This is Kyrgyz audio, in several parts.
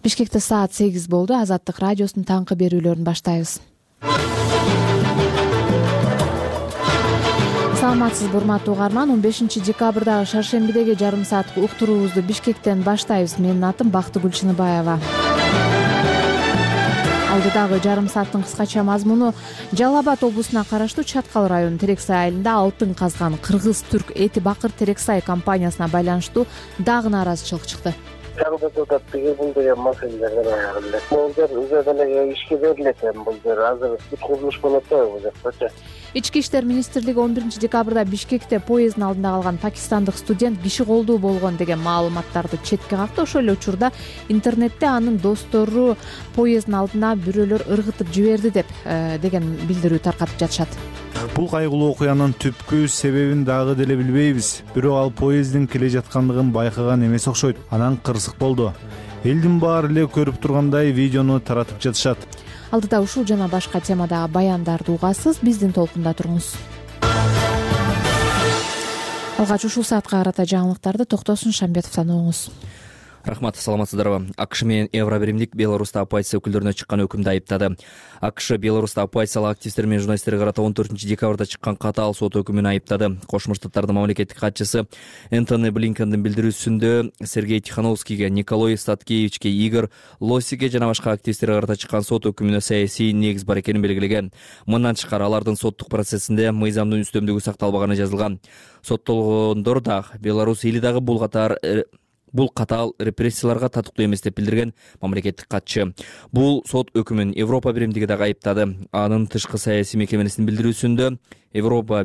Бишкекте саат 8 болду. Азаттык радиосунун таңкы берүүлөрүн баштайбыз. Саламатсызбы урматтуу угарман. 15 декабрдагы шаршембидеги жарым сааттык уктуруубузду Бишкектен баштайбыз. Менин атым Бактыгүл Чыныбаева. Алдыдагы жарым сааттын кыскача мазмуну: Жалал Абад облусуна караштуу Чаткал районунун Терексай айылында алтын казган кыргыз-түрк эти бакыр Терексай компаниясына байланыштуу дагы нааразычылык чыкты. Бул деген маселелерден аягында. Бул жер өзү деле ишке берилет. Бул жер азыр бүт курулуш болот да бул жакта. Ички иштер министрлиги 11 декабрда Бишкекте поезддин алдында калган пакистандык студент киши колдуу болгон деген маалыматтарды четке какты. Ошол эле учурда интернетте анын достору поезддин алдына бирөөлөр ыргытып жиберди деген билдирүү таркатып жатышат. Бул кайгылуу окуянын түпкү себебин дагы деле билбейбиз. Бирок ал поезддин келе жаткандыгын байкаган эмес окшойт. Анан кырсык болду. Элдин баары эле көрүп тургандай видеону таратып жатышат. Алдыда ушул жана башка темадагы баяндарды угасыз. Биздин толкунда туруңуз. Алгач ушул саатка карата жаңылыктарды Токтосун Шамбетовдон угуңуз. Рахмат, саламатсыздарбы. АКШ менен Евробиримдик Беларуста оппозиция өкүлдөрүнө чыккан өкүмдү айыптады. АКШ Беларуста оппозициялык активисттер менен журналисттерге карата 14 декабрда чыккан катаал сот өкүмүн айыптады. Кошмо Штаттардын мамлекеттик катчысы Энтони Блинкендин билдирүүсүндө Сергей Тихановскийге, Николой Статкевичке, Игорь Лосикке жана башка активисттерге карата чыккан сот өкүмүнө саясий негиз бар экенин белгилеген. Мындан тышкары алардын соттук процессинде мыйзамдын үстөмдүгү сакталбаганы жазылган. Соттолгондор да Беларусь эли дагы бул катаал репрессияларга татыктуу эмес деп билдирген мамлекеттик катчы. Бул сот өкүмүн Европа биримдиги дагы айыптады. Анын тышкы саясий мекемесинин билдирүүсүндө Европа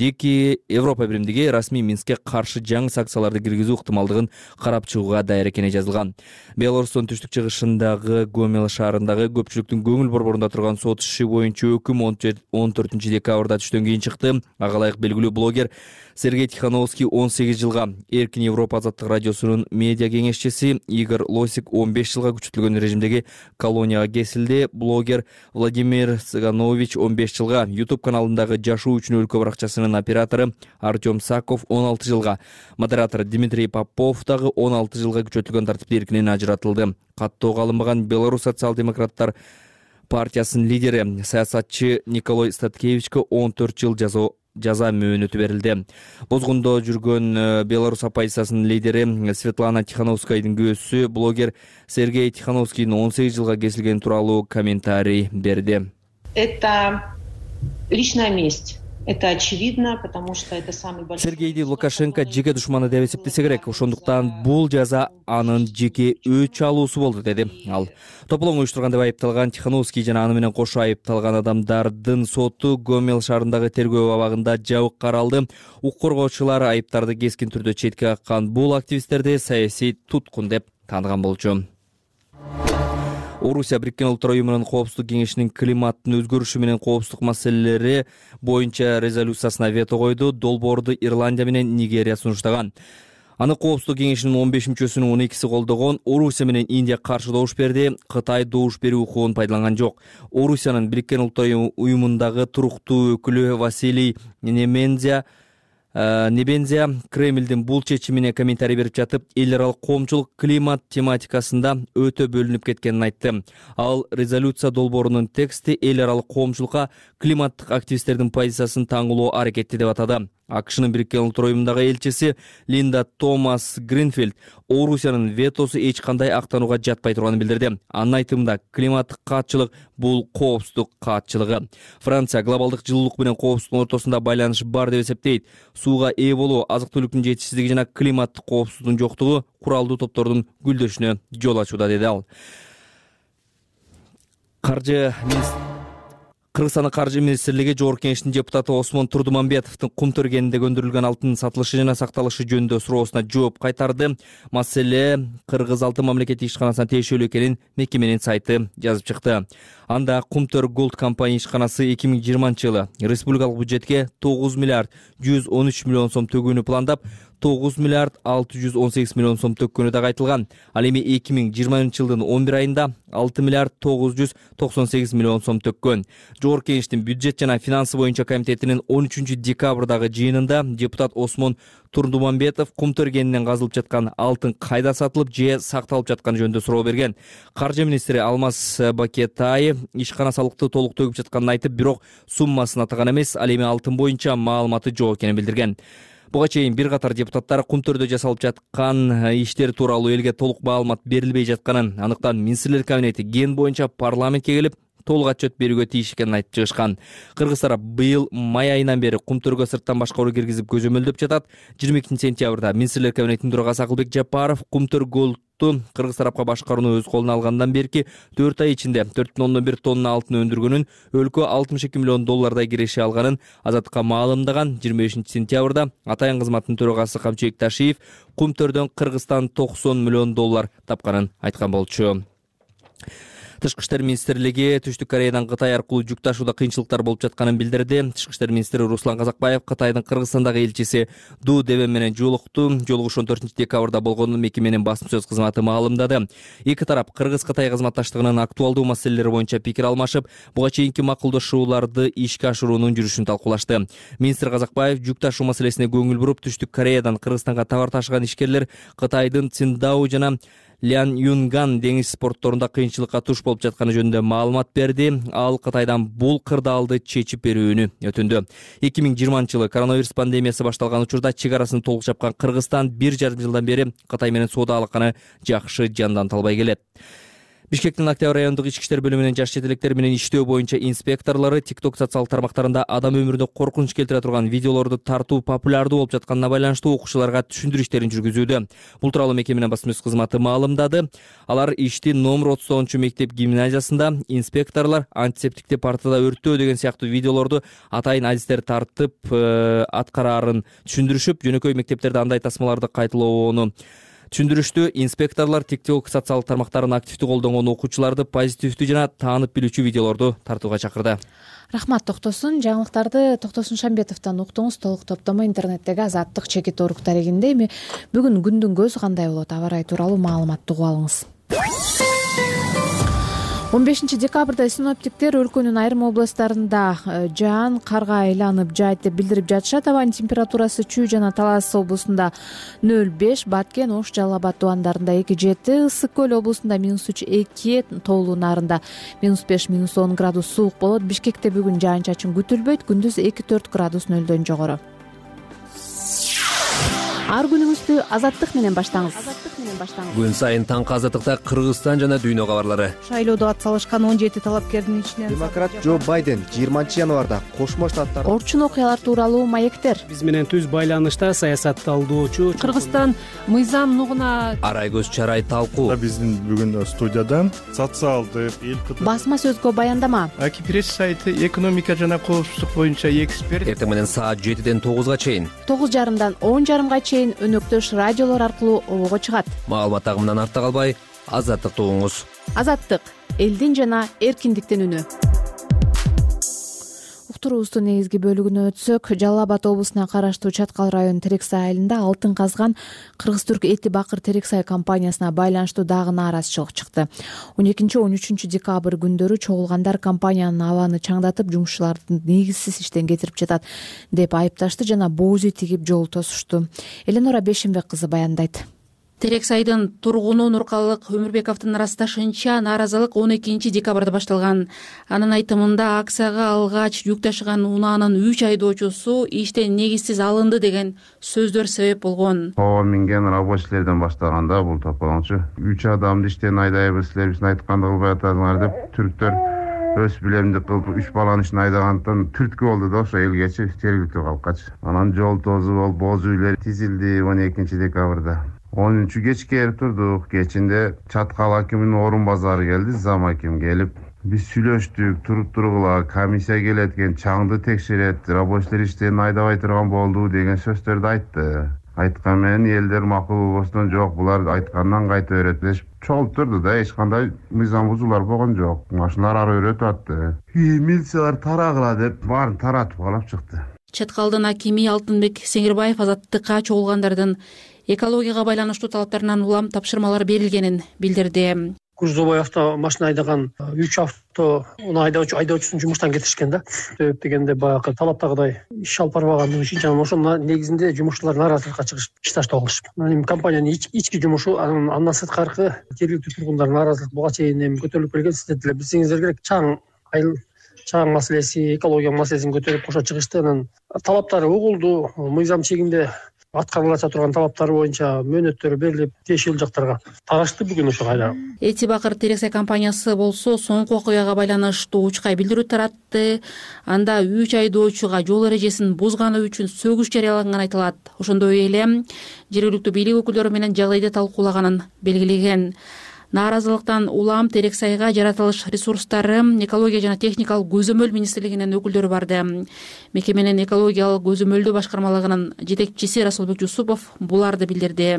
биримдиги расмий Минскке каршы жаңы санкцияларды киргизүү ыктымалдыгын карап чыгууга даяр экени жазылган. Беларустун түштүк чыгышындагы Гомел шаарындагы көпчүлүктүн көңүл борборунда турган сот иши боюнча өкүм 14 декабрда түштөн кийин чыкты. Ага ылайык белгилүү блогер Сергей Тихановский 18 жылга, Эркин Европа азаттык радиосунун медиа кеңешчиси Игорь Лосик 15 жылга күчөтүлгөн режимдеги колонияга кесилди. Блогер Владимир Цыганович 15 жылга, YouTube каналындагы жашоо үчүн өлкө баракчасынын оператору Артем Саков 16 жылга, модератор Дмитрий Попов дагы 16 жылга күчөтүлгөн тартипти эркинен ажыратылды. Каттоого алынбаган Беларусь социал-демократтар партиясынын лидери саясатчы Николой Статкевичке 14 жыл жаза мөөнөтү берилди. Бозгундо жүргөн Беларусь оппозициясынын лидери Светлана Тихановскайдын күйөөсү блогер Сергей Тихановскийдин 18 жылга кесилгени тууралуу комментарий берди. Это личная месть. Это очевидно, потому что это самый большой... Сергейди Лукашенко жеке душманы деп эсептесе керек. Ошондуктан бул жаза анын жеке өч алуусу болду, деди ал. Тополоң уюштурган деп айыпталган Тихановский жана аны менен кошо айыпталган адамдардын соту Гомел шаарындагы тергөө абагында жабык каралды. Укук коргоочулар айыптарды кескин түрдө четке каккан бул активисттерди саясий туткун деп тааныган болчу. Орусия Бириккен Улуттар Уюмунун Коопсуздук кеңешинин климаттын өзгөрүшү менен коопсуздук маселелери боюнча резолюциясына вето койду. Долбоорду Ирландия менен Нигерия сунуштаган. Аны Коопсуздук кеңешинин 15 мүчөсүнүн 12-си колдогон. Орусия менен Индия каршы добуш берди. Кытай добуш берүү укугун пайдаланган жок. Орусиянын Бириккен Улуттар Уюмундагы туруктуу өкүлү Василий Небензия Кремлдин бул чечимине комментарий берип жатып, эл аралык коомчулук климат тематикасында өтө бөлүнүп кеткенин айтты. Ал резолюция долбоорунун тексти эл аралык коомчулукка климаттык активисттердин позициясын таңгылоо аракети деп атады. АКШнын Бириккен Улуттар Уюмундагы элчиси Линда Томас Гринфилд Орусиянын ветосу эч кандай актанууга жатпай турганын билдирди. Анын айтымында климаттык каатчылык бул коопсуздук каатчылыгы. Франция глобалдык жылуулук менен коопсуздуктун ортосунда байланыш бар деп эсептейт. Сууга ээ болуу, азык-түлүктүн жетишсиздиги жана климаттык коопсуздуктун жоктугу куралдуу топтордун гүлдөшүнө жол ачууда, деди ал. Кыргызстандын каржы министрлиги Жогорку кеңештин депутаты Осмон Турдумамбетовдун кум төргенинде көндүрүлгөн алтындын сатылышы жана сакталышы жөнүндө суроосуна жооп кайтарды. Маселе Кыргыз алтын мамлекеттик ишканасына тиешелүү экенин мекеменин сайты жазып чыкты. Анда Кумтөр Голд компания ишканасы 2020 жылы республикалык бюджетке 9 миллиард 113 миллион сом төгүүнү пландап, 9 миллиард 618 миллион сом төккөнү дагы айтылган. Ал эми 2020-жылдын 11 айында 6 миллиард 998 миллион сом төккөн. Жогорку Кеңештин бюджет жана финансы боюнча комитетинин 13 декабрдагы жыйынында депутат Осмон Турдуманбетов кум төргенинен казылып жаткан алтын кайда сатылып же сакталып жатканы жөнүндө суроо берген. Каржы министри Алмаз Бакетай ишкана салыкты толук төгүп жатканын айтып, бирок суммасын атаган эмес, ал эми алтын боюнча маалыматы жок экенин билдирген. Буга чейин бир катар депутаттар кум төрдө жасалып жаткан иштер тууралуу элге толук маалымат берилбей жатканын, аныктан министрлер кабинети ген боюнча парламентке келип толук отчет берүүгө тийиш экенин айтып чыгышкан. Кыргыз тарап быйыл май айынан бери кум төргө сырттан башкаруу киргизип көзөмөлдөп жатат. 22-сентябрда министрлер кабинетинин төрагасы Акылбек Жапаров кум төргөлтү Кыргыз тарапка башкарууну өз колуна алгандан берки 4 ай ичинде 4,1 тонна алтын өндүргөнүн, өлкө 62 миллион доллардай киреше алганын Азаттыкка маалымдаган. 25-сентябрда атайын кызматтын төрагасы Камчыбек Ташиев кум төрдөн Кыргызстан 90 миллион доллар тапканын айткан болчу. Тышкы иштер министрлиги Түштүк Кореядан Кытай аркылуу жүк ташууда кыйынчылыктар болуп жатканын билдирди. Тышкы иштер министри Руслан Казакбаев Кытайдын Кыргызстандагы элчиси Ду Девен менен жолукту. Жолугуш 14 декабрда болгонун мекеменин басма сөз кызматы маалымдады. Эки тарап Кыргыз-Кытай кызматташтыгынын актуалдуу маселелери боюнча пикир алмашып, буга чейинки макулдашууларды ишке ашыруунун жүрүшүн талкуулашты. Министр Казакбаев жүк ташуу маселесине көңүл буруп, Түштүк Кореядан Кыргызстанга товар ташыган ишкерлер Кытайдын Циндао жана Лян Юнган деңиз портторунда кыйынчылыкка туш болуп жатканы жөнүндө маалымат берди. Ал Кытайдан бул кырдаалды чечип берүүнү өтүндү. 2020-жылы коронавирус пандемиясы башталган учурда чек арасын толук жапкан Кыргызстан 1,5 жылдан бери Кытай менен соода алаканы жакшы жандантып албай келет. Бишкектин Октябрь райондук ички иштер бөлүмүнүн жаш чет электер менен иштөө боюнча инспекторлору TikTok социалдык тармактарында адам өмүрүнө коркунуч келтире турган видеолорду тартуу популярдуу болуп жатканына байланыштуу окуучуларга түшүндүрүү иштерин жүргүзүүдө. Бул тууралуу мекеменин басма сөз кызматы маалымдады. Алар ишти номер 39 мектеп гимназиясында инспекторлор антисептикти партада өрттөө деген сыяктуу видеолорду атайын адистер тартып аткараарын түшүндүрүшүп, жөнөкөй мектептерде андай тасмаларды кайталоону түшүндүрүштү. Инспекторлор TikTok социалдык тармактарын активдүү колдонгон окуучуларды позитивдүү жана таанып билүүчү видеолорду тартууга чакырды. Рахмат, Токтосун. Жаңылыктарды Токтосун Шамбетовдон уктуңуз. Толук топтомо интернеттеги Азаттык чекит орук дарегинде. Эми бүгүн күндүн көзү кандай болот? Аба ырайы тууралуу маалыматты угуп алыңыз. 15 декабрда синоптиктер өлкөнүн айрым областтарында жаан карга айланып жаайт деп билдирип жатышат. Абанын температурасы Чүй жана Талас облусунда 0,5, Баткен, Ош, Жалал Абад тубандарында 2,7, Ысык көл облусунда -3,2, Тоолуу нарында -5, -10 градус суук болот. Бишкекте бүгүн жаан-чачын күтүлбөйт. Күндүз 2-4 градус нөлдөн жогору. Ар күнүңүздү Азаттык менен баштаңыз. Күн сайын таңкы Азаттыкта Кыргызстан жана дүйнө кабарлары. Шайлоодо атсалышкан 17 талапкердин ичинен демократ Джо Байден 20 январда Кошмо Штаттар Орчун окуялар тууралуу маектер. Биз менен түз байланышта саясатталдоочу Кыргызстан мыйзам нугуна Арай көз чарай талкуу. Биздин бүгүн студияда социалдык басма сөзгө баяндама. Аки пресс сайты экономика жана коопсуздук боюнча эксперт. Эртең менен саат 7ден 9га чейин 9:30дан 10:30га чейин өнөктөш радиолор аркылуу обого чыгат. Маалымат агымынан артта калбай, Азаттыкты угуңуз. Азаттык — элдин жана эркиндиктин үнү. Уктуруубуздун негизги бөлүгүнө өтсөк, Жалал Абад облусуна караштуу Чаткал районунун Терексай айылында алтын казган Кыргыз-Түрк эти бакыр Терексай компаниясына байланыштуу дагы нааразычылык чыкты. 12-13 декабрь күндөрү чогулгандар компаниянын абаны чаңдатып, жумушчуларды негизсиз иштен кетирип жатат деп айыпташты жана боозүй тигип жол тосушту. Эленора Бешимбек кызы баяндайт. Терексайдын тургуну Нуркалык Өмүрбековдун ырасташынча нааразылык 12 декабрда башталган. Анын айтымында акцияга алгач жүк ташыган унаанын 3 айдоочусу иштен негизсиз алынды деген сөздөр себеп болгон. Ова минген рабочийлерден баштаганда бул тополоңчу 3 адамды иштен айдайбыз, силер биздин айтканды кылбай атасыңар деп түрктөр өз билемдик кылып 3 баланы ишин айдагандыктан түрткү болду да ошо элгечи жергиликтүү калкачы. Анан жол тозу болуп боозүйлөр тизилди 12 декабрда. 10 кечке турдук. Кечинде Чаткал акиминин орун базары келди, зам аким келип, биз сүйлөштүк, тургула комиссия келет экен, чаңды текшерет, рабочийлер иштен айдабай турган болду деген сөздөрдү айтты. Айткан менен элдер макул болбостон жок, булар айткандан кайта өрөтүп чогулуп турду да, эч кандай мыйзам бузуулар болгон жок. Машиналар ары өрөтүп атты. Милициялар тарагыла деп баарын таратып алып чыкты. Чет калдын акими Алтынбек Сеңирбаев азаттыкка чогулгандардын экологияга байланыштуу талаптарынан улам тапшырмалар берилгенин билдирди. Күз бою автомашина айдаган 3 авто айдоочусун жумуштан кетишкен да. Себеп дегенде баягы талаптагыдай иш алып барбагандыгы үчүн жана ошонун негизинде жумушчулар нааразылыкка чыгышып иш таштап калышып. Компаниянын ички жумушу андан сырткаркы жергиликтүү тургундардын нааразылык буга чейин көтөрүлүп келген. Сиздер деле билсеңиздер керек, чаң маселеси, экология маселесин көтөрүп кошо чыгышты. Анан талаптары угулду, мыйзам чегинде аткарылача турган талаптары боюнча мөөнөттөр берилип, тиешелүү жактарга тарашты бүгүн ошо кайра. Эти Бакыр Терексай компаниясы болсо соңку окуяга байланыштуу учкай билдирүү таратты. Анда 3 айдоочуга жол эрежесин бузганы үчүн сөгүш жарыяланган айтылат. Ошондой эле жергиликтүү бийлик өкүлдөрү менен жагдайды талкуулаганын белгилеген. Нааразылыктан улам Терексайга жаратылыш ресурстары, экология жана техникалык көзөмөл министрлигинин өкүлдөрү барды. Мекеменин экологиялык көзөмөлдөө башкармалыгынын жетекчиси Расулбек Жусупов буларды билдирди.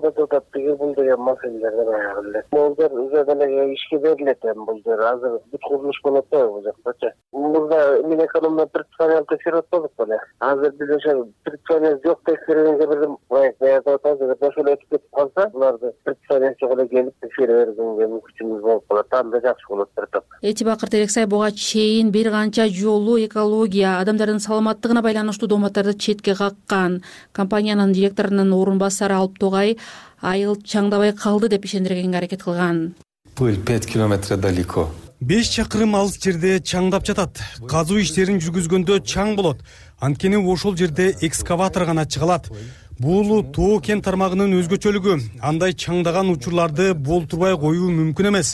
Бул деген маселелерден аягы. Молдор өзүнө ишке берилет, бул жер азыр бүт курулуш болот да бул жактачы. Мурда мен экономия предприятие текшерип атпадык беле. Азыр биз ошо предприятие жок текшергенге бирдим. Баягы азыр ошол өтүп кетип калса, буларды предприятие жогу келип текшерип мүмкүнчүлүгү болуп калат. Анда жакшы болот деп. Эти Бакыр Терексай буга чейин бир канча жолу экология, адамдардын саламаттыгына байланыштуу дооматтарды четке каккан. Компаниянын директорунун орун басары Алып Тогай айыл чаңдабай калды деп ишендиргенге аракет кылган. Пыль 5 километр далеко. 5 чакырым алыс жерде чаңдап жатат. Казуу иштерин жүргүзгөндө чаң болот. Анткени ошол жерде экскаватор гана чыгалат. Бул тоо кен тармагынын өзгөчөлүгү. Андай чаңдаган учурларды болтурбай коюу мүмкүн эмес.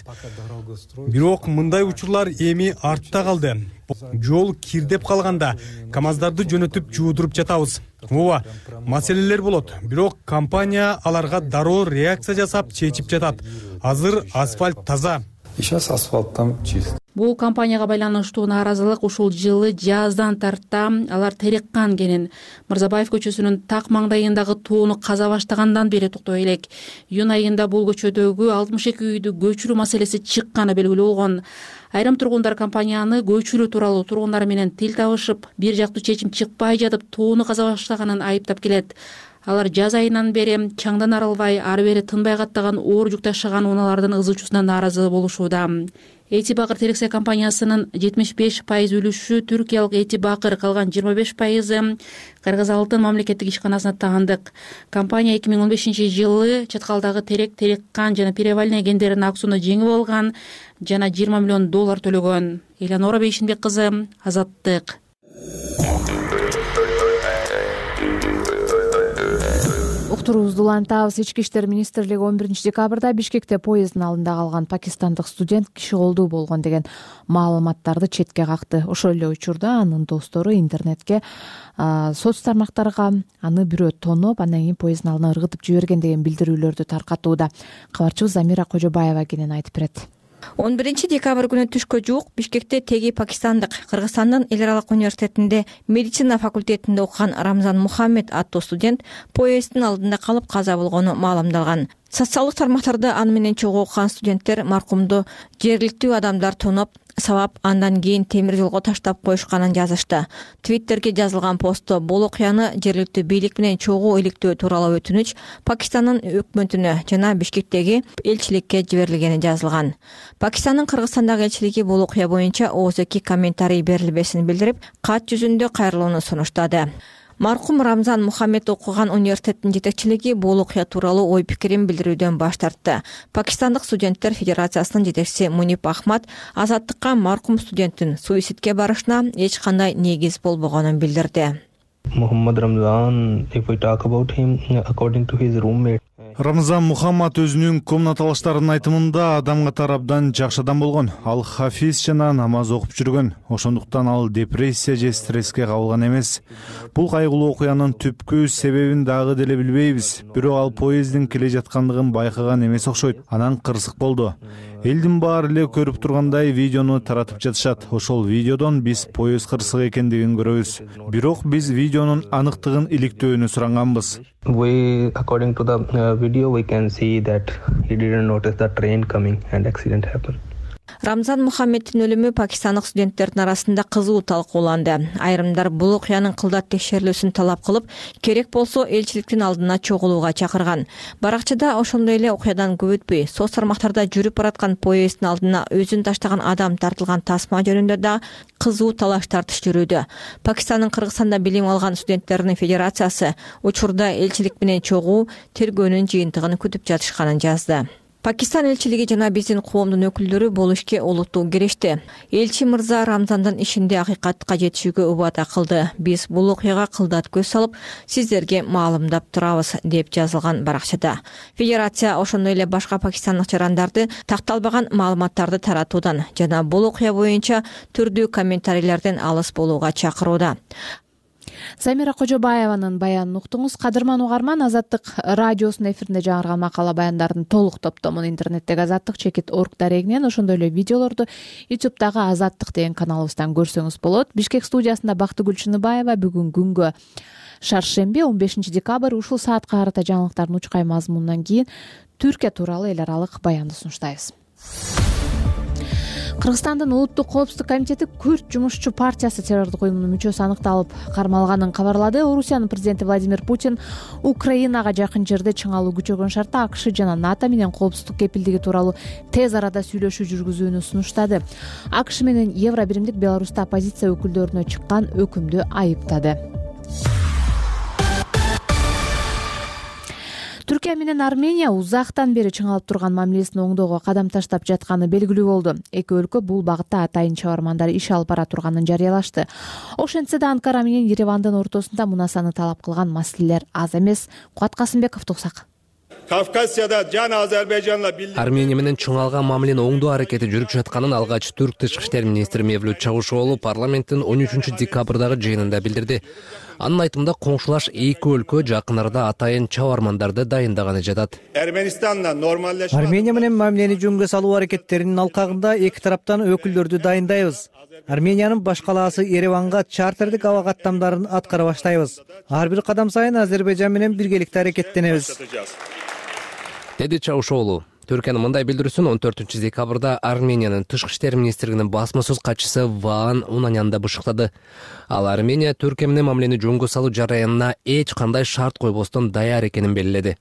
Бирок мындай учурлар эми артта калды. Жол кирдеп калганда КАМАЗдарды жөнөтүп жуудуруп жатабыз. Ооба, маселелер болот. Бирок компания аларга дароо реакция жасап чечип жатат. Азыр асфальт таза. Сейчас асфальт там чист. Бул компанияга байланыштуу нааразылык ушул жылы жаздан тарта алар тереккан кенин. Мырзабаев көчөсүнүн так маңдайындагы тоону каза баштагандан бери токтой элек. Июнь айында бул көчөдөгү 62 үйдү көчүрүү маселеси чыкканы белгилүү болгон. Айрым тургундар компанияны көчүрүү тууралуу тургундар менен тил табышып, бир жактуу чечим чыкпай жатып тоону каза баштаганын айыптап келет. Алар жаз айынан бери чаңдан арылбай, ары бери тынбай каттаган оор жүк ташыган унаалардын ызычуусуна нааразы болушууда. Эти Бакыр Терексай компаниясынын 75% үлүшү түркиялык Эти Бакыр, калган 25% Кыргыз Алтын мамлекеттик ишканасына таандык. Компания 2015 жылы Чаткалдагы терек, тереккан жана перевальный кендеринин аксууну жеңип алган жана $20 миллион төлөгөн. Элянора Бейшинбек кызы, Азаттык. Уктуруубузду улантабыз. Ички иштер министрлиги 11 декабрда Бишкекте поезддин алдында калган пакистандык студент киши колдуу болгон деген маалыматтарды четке какты. Ошол эле учурда анын достору интернетке соц тармактарга аны бирөө тоноп, андан кийин поезддин алдына ыргытып жиберген деген билдирүүлөрдү таркатууда. Кабарчыбыз Замира Кожобаева кенен айтып берет. 11 декабрь күнү түшкө жуук Бишкекте теги пакистандык Кыргызстандын эл аралык университетинде медицина факультетинде окуган Рамзан Мухаммед аттуу студент поезддин алдында калып каза болгону маалымдалган. Социалдык тармактарда аны менен чогуу окуган студенттер маркумду жергиликтүү адамдар тоноп, сабап, андан кийин темир жолго таштап коюшканын жазышты. Твиттерге жазылган постто бул окуяны жергиликтүү бийлик менен чогуу иликтөө тууралуу өтүнүч Пакистандын өкмөтүнө жана Бишкектеги элчиликке жиберилгени жазылган. Пакистандын Кыргызстандагы элчилиги бул окуя боюнча ооз-эки комментарий берилбесин билдирип, кат жүзүндө кайрылууну сунуштады. Маркум Рамзан Мухаммед окуган университеттин жетекчилиги бул окуя тууралуу ой пикирин билдирүүдөн баш тартты. Пакистандык студенттер федерациясынын жетекчиси Мунип Ахмад Азаттыкка маркум студенттин суицидке барышына эч кандай негиз болбогонун билдирди. Muhammad Ramzan, if we talk about him, according to his roommate. Рамзан Мухаммад өзүнүн комнаталаштарынын айтымында адам катары абдан жакшы адам болгон. Ал хафиз жана намаз окуп жүргөн. Ошондуктан ал депрессия же стресске кабылган эмес. Бул кайгылуу окуянын түпкү себебин дагы деле билбейбиз. Бирок ал поезддин келе жаткандыгын байкаган эмес окшойт. Анан кырсык болду. Элдин баары эле көрүп тургандай видеону таратып жатышат. Ошол видеодон биз поезд кырсык экендигин көрөбүз. Бирок биз видеонун аныктыгын иликтөөнү суранганбыз. According to the video, we can see that he didn't notice the train coming and accident happened. Рамзан Мухаммеддин өлүмү пакистандык студенттердин арасында кызуу талкууланды. Айрымдар бул окуянын кылдат текшерилүүсүн талап кылып, керек болсо элчиликтин алдына чогулууга чакырган. Баракчада ошондой эле окуядан көп өтпөй соц тармактарда жүрүп бараткан поезддин алдына өзүн таштаган адам тартылган тасма жөнүндө да кызуу талаш тартыш жүрүүдө. Пакистандын Кыргызстанда билим алган студенттердин федерациясы учурда элчилик менен чогуу тергөөнүн жыйынтыгын күтүп жатышканын жазды. Пакистан элчилиги жана биздин коомдун өкүлдөрү бул ишке олуттуу киришти. Элчи мырза Рамзандын ишинде акыйкатка жетишүүгө убада кылды. Биз бул окуяга кылдат көз салып, сиздерге маалымдап турабыз, деп жазылган баракчада. Федерация ошондой эле башка пакистандык жарандарды такталбаган маалыматтарды таратуудан жана бул окуя боюнча түрдүү комментарийлерден алыс болууга чакырууда. Замира Кожобаеванын баянын уктуңуз. Кадырман угарман, Азаттык радиосунун эфиринде жаңырган макала баяндардын толук топтомун интернеттеги azattik.org дарегинен, ошондой эле видеолорду YouTube'дагы Азаттык деген каналыбыздан көрсөңүз болот. Бишкек студиясында Бактыгүл Чыныбаева. Бүгүн күнгө шаршемби 15 декабрь. Ушул саатка карата жаңылыктардын учкай мазмунунан кийин Түркия тууралуу эл аралык баянды сунуштайбыз. Кыргызстандын Улуттук коопсуздук комитети Күрд жумушчу партиясы террордук уюмунун мүчөсү аныкталып кармалганын кабарлады. Орусиянын президенти Владимир Путин Украинага жакын жерде чыңалуу күчөгөн шартта АКШ жана НАТО менен коопсуздук кепилдиги тууралуу тез арада сүйлөшүү жүргүзүүнү сунуштады. АКШ менен Евро биримдик Беларуста оппозиция өкүлдөрүнө чыккан өкүмдү айыптады. Түркия менен Армения узактан бери чыңалып турган мамилесин оңдоого кадам таштап жатканы белгилүү болду. Эки өлкө бул багытта атайын чабармандар иш алып бара турганын жарыялашты. Ошентсе да Анкара менен Еревандын ортосунда мунасаны талап кылган маселелер аз эмес. Куат Касымбеков туксак. Армения менен чыңалган мамилени оңдоо аракети жүрүп жатканын алгач Түрк тышкы иштер министри Мевлют Чавушоğlu парламенттин 13 декабрдагы жыйынында билдирди. Анын айтымында коңшулаш эки өлкө жакын арада атайын чабармандарды дайындаганы жатат. Армения менен мамилени жөнгө салуу аракеттеринин алкагында эки тараптан өкүлдөрдү дайындайбыз. Армениянын баш калаасы Ереванга чартердик аба каттамдарын аткара баштайбыз. Ар бир кадам сайын Азербайжан менен биргеликте аракеттенебиз, деди Чавушоğlu. Түркиянын мындай билдирүүсүн 14 декабрда Армениянын тышкы иштер министрлигинин басма сөз катчысы Ваан Унанянда бышыктады. Ал Армения Түркия менен мамилени жөнгө салуу жараянына эч кандай шарт койбостон даяр экенин белгиледи.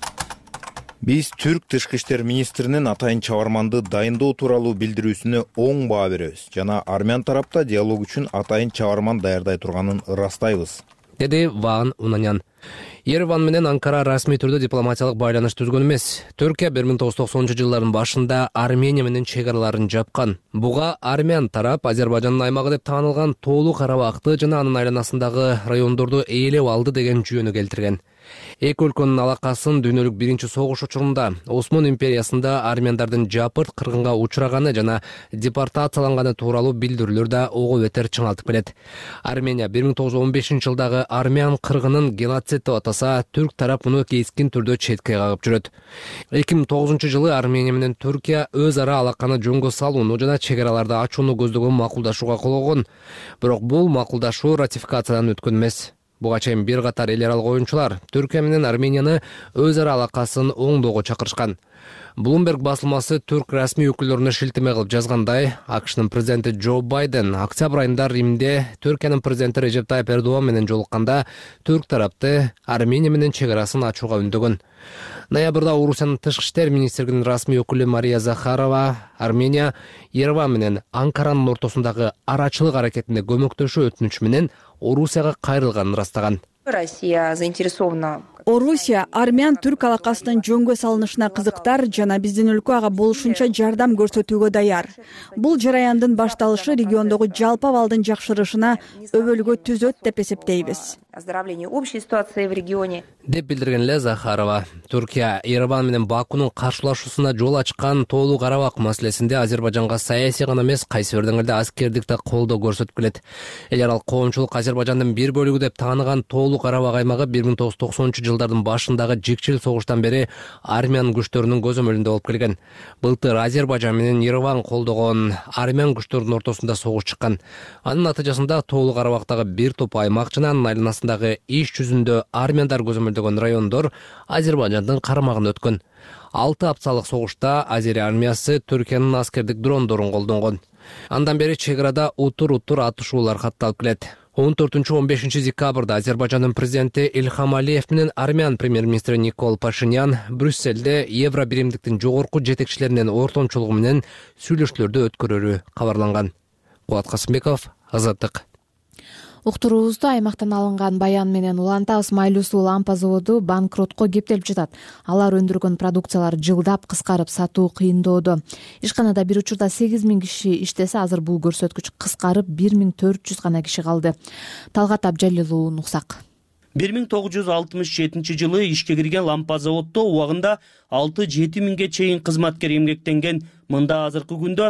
Биз Түрк тышкы иштер министринин атайын чабарманды дайындоо тууралуу билдирүүсүнө оң баа беребиз жана армян тарапта диалог үчүн атайын чабарман даярдай турганын ырастайбыз, деди Ваан Унанян. Ереван менен Анкара расмий түрдө дипломатиялык байланыш түзгөн эмес. Түркия 1990-жылдардын башында Армения менен чек араларын жапкан. Буга армян тарап Азербайжандын аймагы деп таанылган Тоолуу Карабакты жана анын айланасындагы райондорду ээлеп алды деген жүйөнү келтирген. Эки өлкөнүн алакасын дүйнөлүк биринчи согуш учурунда Осман империясында армяндардын жапырт кыргынга учураганы жана депортацияланганы тууралуу билдирүүлөр да ого бетер чыңалтып келет. Армения 1915-жылдагы армян кыргынын геноцид деп атаса, түрк тарап муну кескин түрдө четке кагып жүрөт. 2009-жылы Армения менен Түркия өз ара алаканы жөнгө салууну жана чек араларды ачууну көздөгөн макулдашууга кол койгон. Бирок бул макулдашуу ратификациядан өткөн эмес. Буга чейин бир катар эл аралык оюнчулар Түркия менен Арменияны өз ара алакасын оңдоого чакырышкан. Bloomberg басылмасы түрк расмий өкүлдөрүнө шилтеме кылып жазгандай, АКШнын президенти Джо Байден октябрь айында Римде Түркиянын президенти Режеп Тайып Эрдоган менен жолукканда түрк тарапты Армения менен чек арасын ачууга үндөгөн. Ноябрда Орусиянын тышкы иштер министрлигинин расмий өкүлү Мария Захарова Армения Ереван менен Анкаранын ортосундагы арачылык аракетине көмөктөшүү өтүнүчү менен Орусияга кайрылганын ырастаган. Россия заинтересована. Орусия армян-түрк алакасынын жөнгө салынышына кызыктар жана биздин өлкө ага болушунча жардам көрсөтүүгө даяр. Бул жараяндын башталышы региондогу жалпы абалдын жакшырышына өбөлгө түзөт деп эсептейбиз. Оздоровление общей ситуации в регионе. Деп билдирген эле Захарова. Түркия Ереван менен Бакунун каршылашуусуна жол ачкан Тоолуу Карабак маселесинде Азербайжанга саясий гана эмес, кайсы бир деңгээлде аскердик да колдоо көрсөтүп келет. Эл аралык коомчулук Азербайжандын бир бөлүгү деп тааныган Тоолуу Карабак аймагы 1990-жылы жылдардын башындагы жикчил согуштан бери армян күчтөрүнүн көзөмөлүндө болуп келген. Былтыр Азербайжан менен Ереван колдогон армян күчтөрүнүн ортосунда согуш чыккан. Анын натыйжасында Тоолуу Карабактагы бир топ аймак жана анын айланасындагы иш жүзүндө армяндар көзөмөлдөгөн райондор Азербайжандын карамагына өткөн. 6 апталык согушта Азерия армиясы Түркиянын аскердик дрондорун колдонгон. Андан бери чек арада утур атышуулар катталып келет. 14-15 декабрда Азербайжандын президенти Ильхам Алиев менен армян премьер-министри Никол Пашинян Брюссельде Евро биримдиктин жогорку жетекчилеринин ортомчулугу менен сүйлөшүүлөрдү өткөрөрү кабарланган. Кубат Касымбеков, Азаттык. Уктуруубузду аймактан алынган баян менен улантабыз. Майлуу суу лампа заводу банкротко кептелип жатат. Алар өндүргөн продукциялар жылдап кыскарып, сатуу кыйындоодо. Ишканада бир учурда 8000 киши иштесе, азыр бул көрсөткүч кыскарып 1400 гана киши калды. Талгат Абжалилов уксак. 1967 жылы ишке кирген лампа заводдо убагында 6-7 миңге чейин кызматкер эмгектенген. Мында азыркы күндө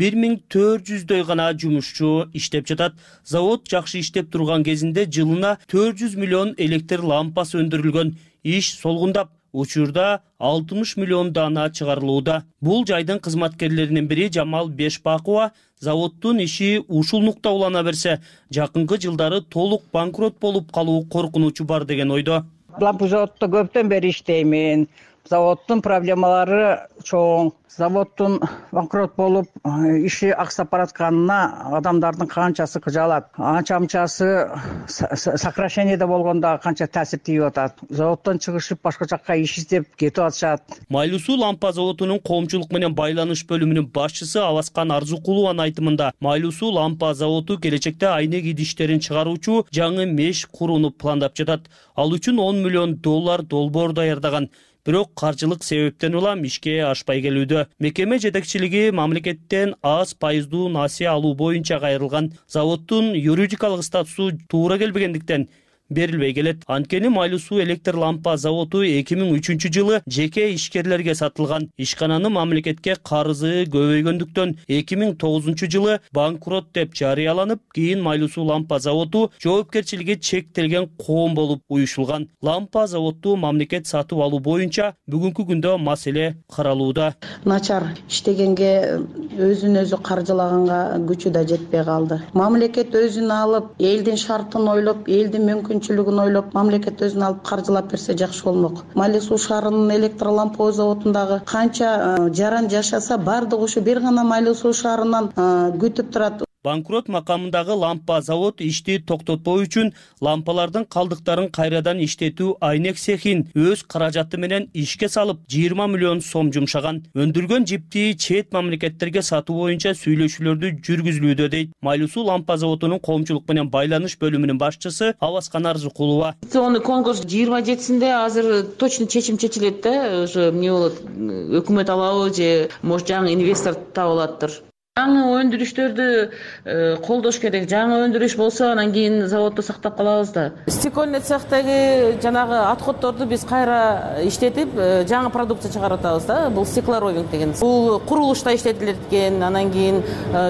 1400дөй гана жумушчу иштеп жатат. Завод жакшы иштеп турган кезинде жылына 400 миллион электр лампасы өндүрүлгөн. Иш солгундап, учурда 60 миллион дана чыгарылууда. Бул жайдын кызматкерлеринин бири Жамал Бешбакова заводдун иши ушул нукта улана берсе, жакынкы жылдары толук банкрот болуп калуу коркунучу бар деген ойдо. Лампа заводдо көптөн бери иштеймин. Заводдун проблемалары чоң. Заводдун банкрот болуп, иши аксап баратканына адамдардын канчасы кыжалат. Анча-мынчасы сокращениеде болгондо канча таасир тийип атат. Заводдон чыгышып башка жакка иш издеп кетип атышат. Майлуу суу лампа заводунун коомчулук менен байланыш бөлүмүнүн башчысы Аласкан Арзукулованын айтымында, Майлуу суу лампа заводу келечекте айнек идиштерин чыгаруучу жаңы меш курууну пландап жатат. Ал үчүн $10 миллион долбоор даярдаган. Бирок каржылык себептен улам ишке ашпай келүүдө. Мекеме жетекчилиги мамлекеттен аз пайыздуу насыя алуу боюнча кайрылган. Заводдун юридикалык статусу туура келбегендиктен берилбей келет. Анткени Майлуу суу электр лампа заводу 2003 жылы жеке ишкерлерге сатылган. Ишкананын мамлекетке карызы көбөйгөндүктөн 2009 жылы банкрот деп жарыяланып, кийин Майлуу суу лампа заводу жоопкерчилиги чектелген коом болуп уюшулган. Лампа заводу мамлекет сатып алуу боюнча бүгүнкү күндө маселе каралууда. Начар иштегенге өзүн өзү каржылаганга күчү да жетпей калды. Мамлекет өзүн алып, элдин шартын ойлоп, элдин мүмкүнчүлүгүн ойлоп, мамлекет өзүн алып каржылап берсе жакшы болмок. Майлуу суу шаарынын электр лампа заводундагы канча жаран жашаса, бардыгы ушу бир гана Майлуу суу шаарынан күтүп турат. Банкрот макамындагы лампа завод ишти токтотпоо үчүн лампалардын калдыктарын кайрадан иштетүү айнек цехин өз каражаты менен ишке салып 20 миллион сом жумшаган. Өндүргөн жипти чет мамлекеттерге сатуу боюнча сүйлөшүүлөрдү жүргүзүлүүдө дейт Майлуу суу лампа заводунун коомчулук менен байланыш бөлүмүнүн башчысы Аласкан Арзукулова. Конкурс 27-синде азыр точно чечим чечилет да, уже эмне болот, өкмөт алабы же может жаңы инвестор табылаттыр. Жаңы өндүрүштөрдү колдош керек. Жаңы өндүрүш болсо, анан кийин заводду сактап калабыз да. Стекольный цехтеги жанагы отходдорду биз кайра иштетип, жаңы продукция чыгарып атабыз да. Бул стеклоровинг деген. Бул курулушта иштетилет экен, анан кийин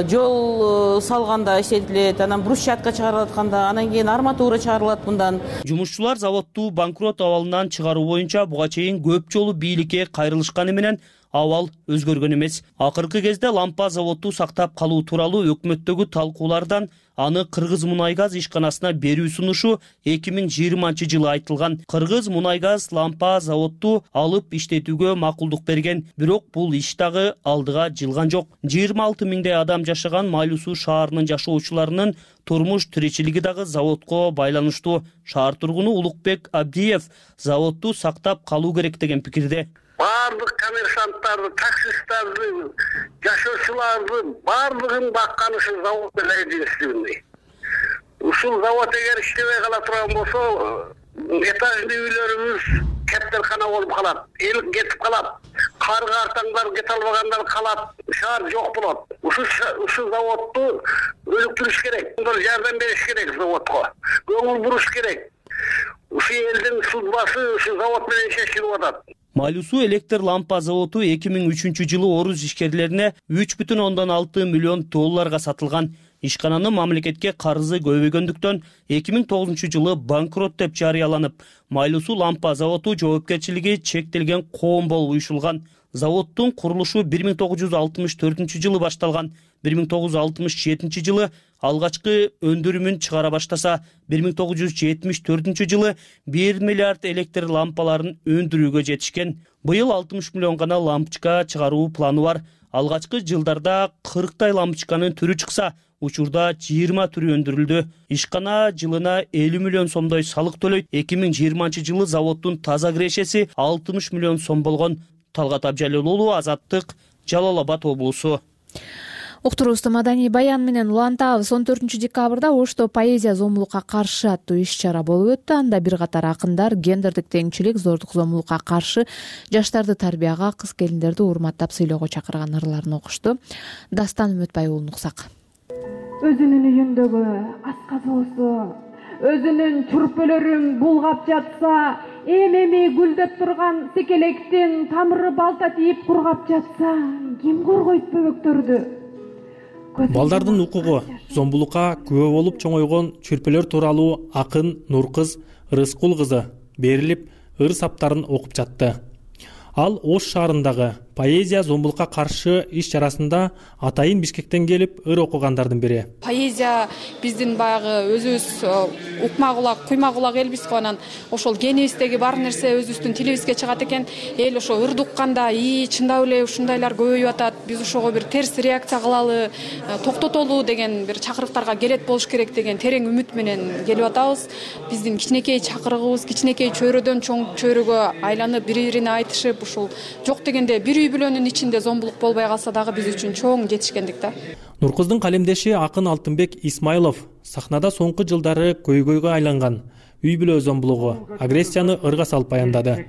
жол салганда иштетилет, анан брусчатка чыгарылып атканда, анан кийин арматура чыгарылат мындан. Жумушчулар заводду банкрот абалынан чыгаруу боюнча буга чейин көп жолу бийликке кайрылышканы менен абал өзгөргөн эмес. Акыркы кезде лампа заводу сактап калуу тууралуу өкмөттөгү талкуулардан аны Кыргыз Мунайгаз ишканасына берүү сунушу 2020 жылы айтылган. Кыргыз Мунайгаз лампа заводу алып иштетүүгө макулдук берген, бирок бул иш дагы алдыга жылган жок. 26 миңдей адам жашаган Майлуу суу шаарынын жашоочуларынын турмуш тиричилиги дагы заводко байланыштуу. Шаар тургуну Улукбек Абдиев заводду сактап калуу керек деген пикирде. Барлык коммерсанттарды, таксисттарды, жашоочуларды барлыгын баккан ушул завод менен единственный. Ушул завод эгер иштебей кала турган болсо, этажный үйлөрүбүз кептелкана болуп калат. Эл кетип калат. Карга артаңдар кете албагандар калат. Шаар жок болот. Ушул заводду өнүктүрүш керек. Жардам бериш керек заводко. Көңүл буруш керек. Ушул элдин судьбасы ушул завод менен чечилип атат. Майлуу суу электр лампа заводу 2003 жылы орус ишкерлерине $3,6 миллион сатылган. Ишкананын мамлекетке карызы көбөйгөндүктөн 2009-жылы банкрот деп жарыяланып, Майлуу лампа заводу жоопкерчилиги чектелген коом болуп уюшулган. Заводдун курулушу 1964-жылы башталган. 1967-жылы алгачкы өндүрүмүн чыгара баштаса, 1974-жылы 1 миллиард электр лампаларын өндүрүүгө жетишкен. Быйыл 60 миллион гана лампочка чыгаруу планы бар. Алгачкы жылдарда 40 лампочканын түрү чыкса, учурда 20 түрү өндүрүлдү. Ишкана жылына 50 миллион сомдой салык төлөйт. 2020-жылы заводдун таза кирешеси 60 миллион сом болгон. Талгат Абжалил уулу, Азаттык, Жалал Абад облусу. Уктуруубузду маданий баян менен улантабыз. 14 декабрда Ошто поэзия зомбулукка каршы аттуу иш-чара болуп өттү. Анда бир катар акындар гендердик теңчилик, зордук зомбулукка каршы жаштарды тарбияга, кыз келиндерди урматтап сыйлоого чакырган ырларын окушту. Дастан Үмүтбай уулун уксак. Өзүнүн үйүндөгү асказоосу, өзүнүн чүрпөлөрүн булгап жатса, эми гүлдөп турган секелектин тамыры балта тийип кургап жатса, ким коргойт бөбөктөрдү? Балдардын укугу, зомбулукка күбө болуп чоңойгон чүрпөлөр тууралуу акын Нуркыз Рыскул кызы берилип, ыр саптарын окуп жатты. Ал Ош шаарындагы поэзия зомбулукка каршы иш-чарасында атайын Бишкектен келип ыр окугандардын бири. Поэзия биздин баягы өзүбүз укма кулак, куйма кулак элбиз го, анан ошол генибиздеги бар нерсе өзүбүздүн тилибизге чыгат экен. Эл ошо ырды укканда, чындап эле ушундайлар көбөйүп атат, биз ошого бир терс реакция кылалы, токтотолу деген бир чакырыктарга келет болуш керек деген терең үмүт менен келип атабыз. Биздин кичинекей чакырыгыбыз кичинекей чөйрөдөн чоң чөйрөгө айланып, бири-бирине айтышып, ушул жок дегенде бир үй бүлөнүн ичинде зомбулук болбой калса дагы биз үчүн чоң жетишкендик да. Нуркыздын калемдеши акын Алтынбек Исмайлов сахнада соңку жылдары көйгөйгө айланган үй бүлө зомбулугу, агрессияны ырга салып баяндады.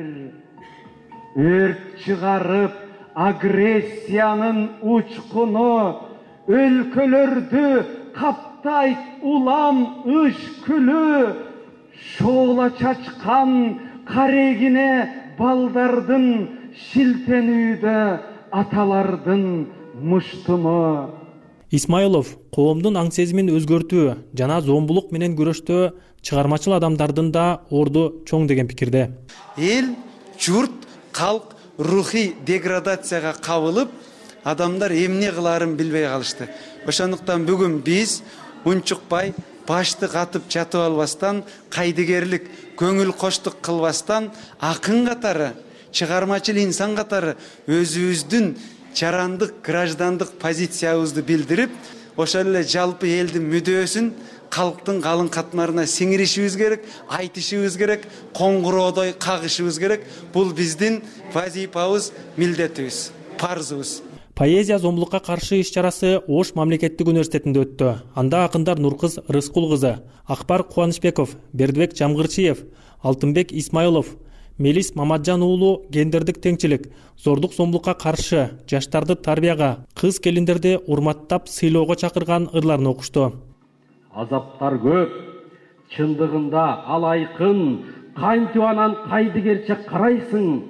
Өрт чыгарып, агрессиянын учкуну өлкөлөрдү каптайт улам ыш күлү, шоола чачкан карегине балдардын шилтенүүдө аталардын муштуму. Исмайлов коомдун аң сезимин өзгөртүү жана зомбулук менен күрөштө чыгармачыл адамдардын да орду чоң деген пикирде. Эл, журт, калк рухий деградацияга кабылып, адамдар эмне кыларын билбей калышты. Ошондуктан бүгүн биз унчукпай, башты катып жатып албастан, кайдыгерлик, көңүл коштук кылбастан, акын катары, чыгармачыл инсан катары өзүбүздүн жарандык, граждандык позициябызды билдирип, ошол эле жалпы элдин мүдөөсүн калктын калың катмарына сиңиришибиз керек, айтышыбыз керек, коңгуроодой кагышыбыз керек. Бул биздин вазифабыз, милдетибиз, парзыбыз. Поэзия зомбулукка каршы иш-чарасы Ош мамлекеттик университетинде өттү. Анда акындар Нуркыз Рыскул кызы, Акбар Кубанычбеков, Бердибек Жамгырчиев, Алтынбек Исмайлов, Мелис Мамаджан уулу гендердик теңчилик, зордук зомбулукка каршы жаштарды тарбияга, кыз келиндерди урматтап сыйлоого чакырган ырларын окушту. Азаптар көп, чындыгында алайкын, кантип анан кайдыгерче карайсың?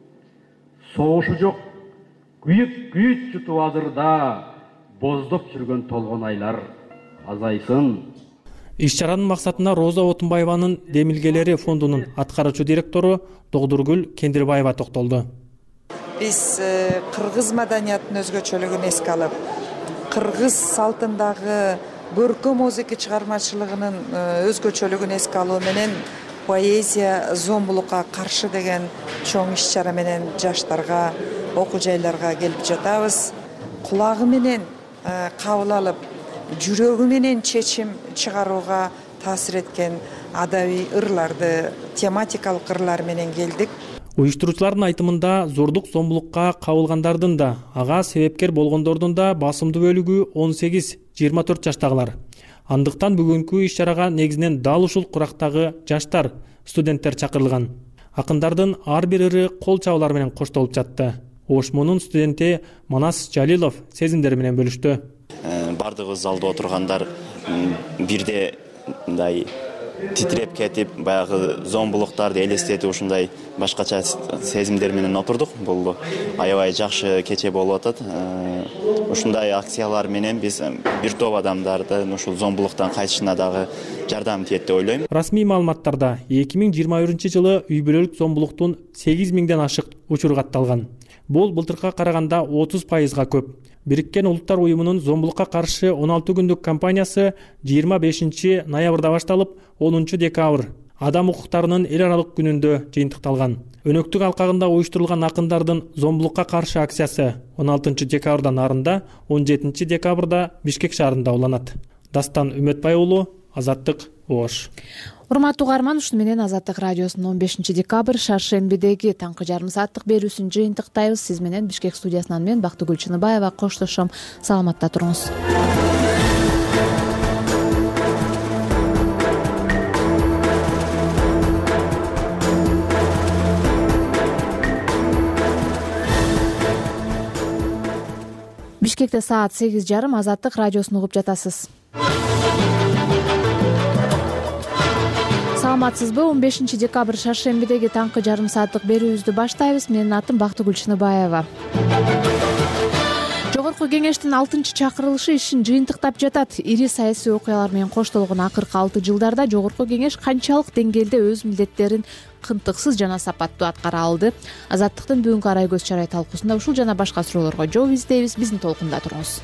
Согушу жок, күйүт жутуп азырда, боздоп жүргөн толгон айлар азайсын. Иш-чаранын максатына Роза Отунбаеванын Демилгелери фондунун аткаруучу директору Догдургүл Кендирбаева токтолду. Биз кыргыз маданиятынын өзгөчөлүгүн эске алып, кыргыз салтындагы көркөм музыка чыгармачылыгынын өзгөчөлүгүн эске алуу менен поэзия зомбулукка каршы деген чоң иш-чара менен жаштарга, окуу жайларга келип жатабыз. Кулагы менен кабыл алып, жүрөгү менен чечим чыгарууга таасир эткен адабий ырларды, тематикалык ырлар менен келдик. Уюштуруучулардын айтымында зордук зомбулукка кабылгандардын да, ага себепкер болгондордун да басымдуу бөлүгү 18-24 жаштагылар. Андыктан бүгүнкү иш-чарага негизинен дал ушул курактагы жаштар, студенттер чакырылган. Акындардын ар бир ыры кол чабуулар менен коштолуп жатты. Ошмунун студенти Манас Жалилов сезимдери менен бөлүштү. Бардыгы залда отургандар бирде мындай титиреп кетип, баягы зомбулуктарды элестетип ушундай башкача сезимдер менен отурдук. Бул аябай жакшы кече болуп атат. Ушундай акциялар менен биз бир топ адамдарды ушул зомбулуктан кайтышына дагы жардам тиет деп ойлойм. Расмий маалыматтарда 2021-жылы үй бүлөлүк зомбулуктун 8000ден ашык учуру катталган. Бул былтыркыга караганда 30%га көп. Бириккен Улуттар уюмунун зомбулукка каршы 16 күндүк кампаниясы 25 ноябрда башталып, 10 декабрь адам укуктарынын эл аралык күнүндө жыйынтыкталган. Өнөктүк алкагында уюштурулган акындардын зомбулукка каршы акциясы 16 декабрдан нарында, 17 декабрда Бишкек шаарында уланат. Дастан Үмөтбай уулу, Азаттык, Ош. Урматтуу угарман, ушуну менен Азаттык радиосунун 15 декабрь шаршембидеги таңкы жарым сааттык берүүсүн жыйынтыктайбыз. Сиз менен Бишкек студиясынан мен Бактыгүл Чыныбаева коштошом. Саламатта туруңуз. Бишкекте саат 8:30. Азаттык радиосун угуп жатасыз. Саламатсызбы? 15 декабрь шаршембидеги таңкы жарым сааттык берүүбүздү баштайбыз. Менин атым Бактыгүл Чыныбаева. Жогорку кеңештин 6-чакырылышы ишин жыйынтыктап жатат. Ири саясий окуялар менен коштолгон акыркы 6 жылдарда жогорку кеңеш канчалык деңгээлде өз милдеттерин кынтыксыз жана сапаттуу аткара алды? Азаттыктын бүгүнкү арай көз чарай талкуусунда ушул жана башка суроолорго жооп издейбиз. Биздин толкунда туруңуз.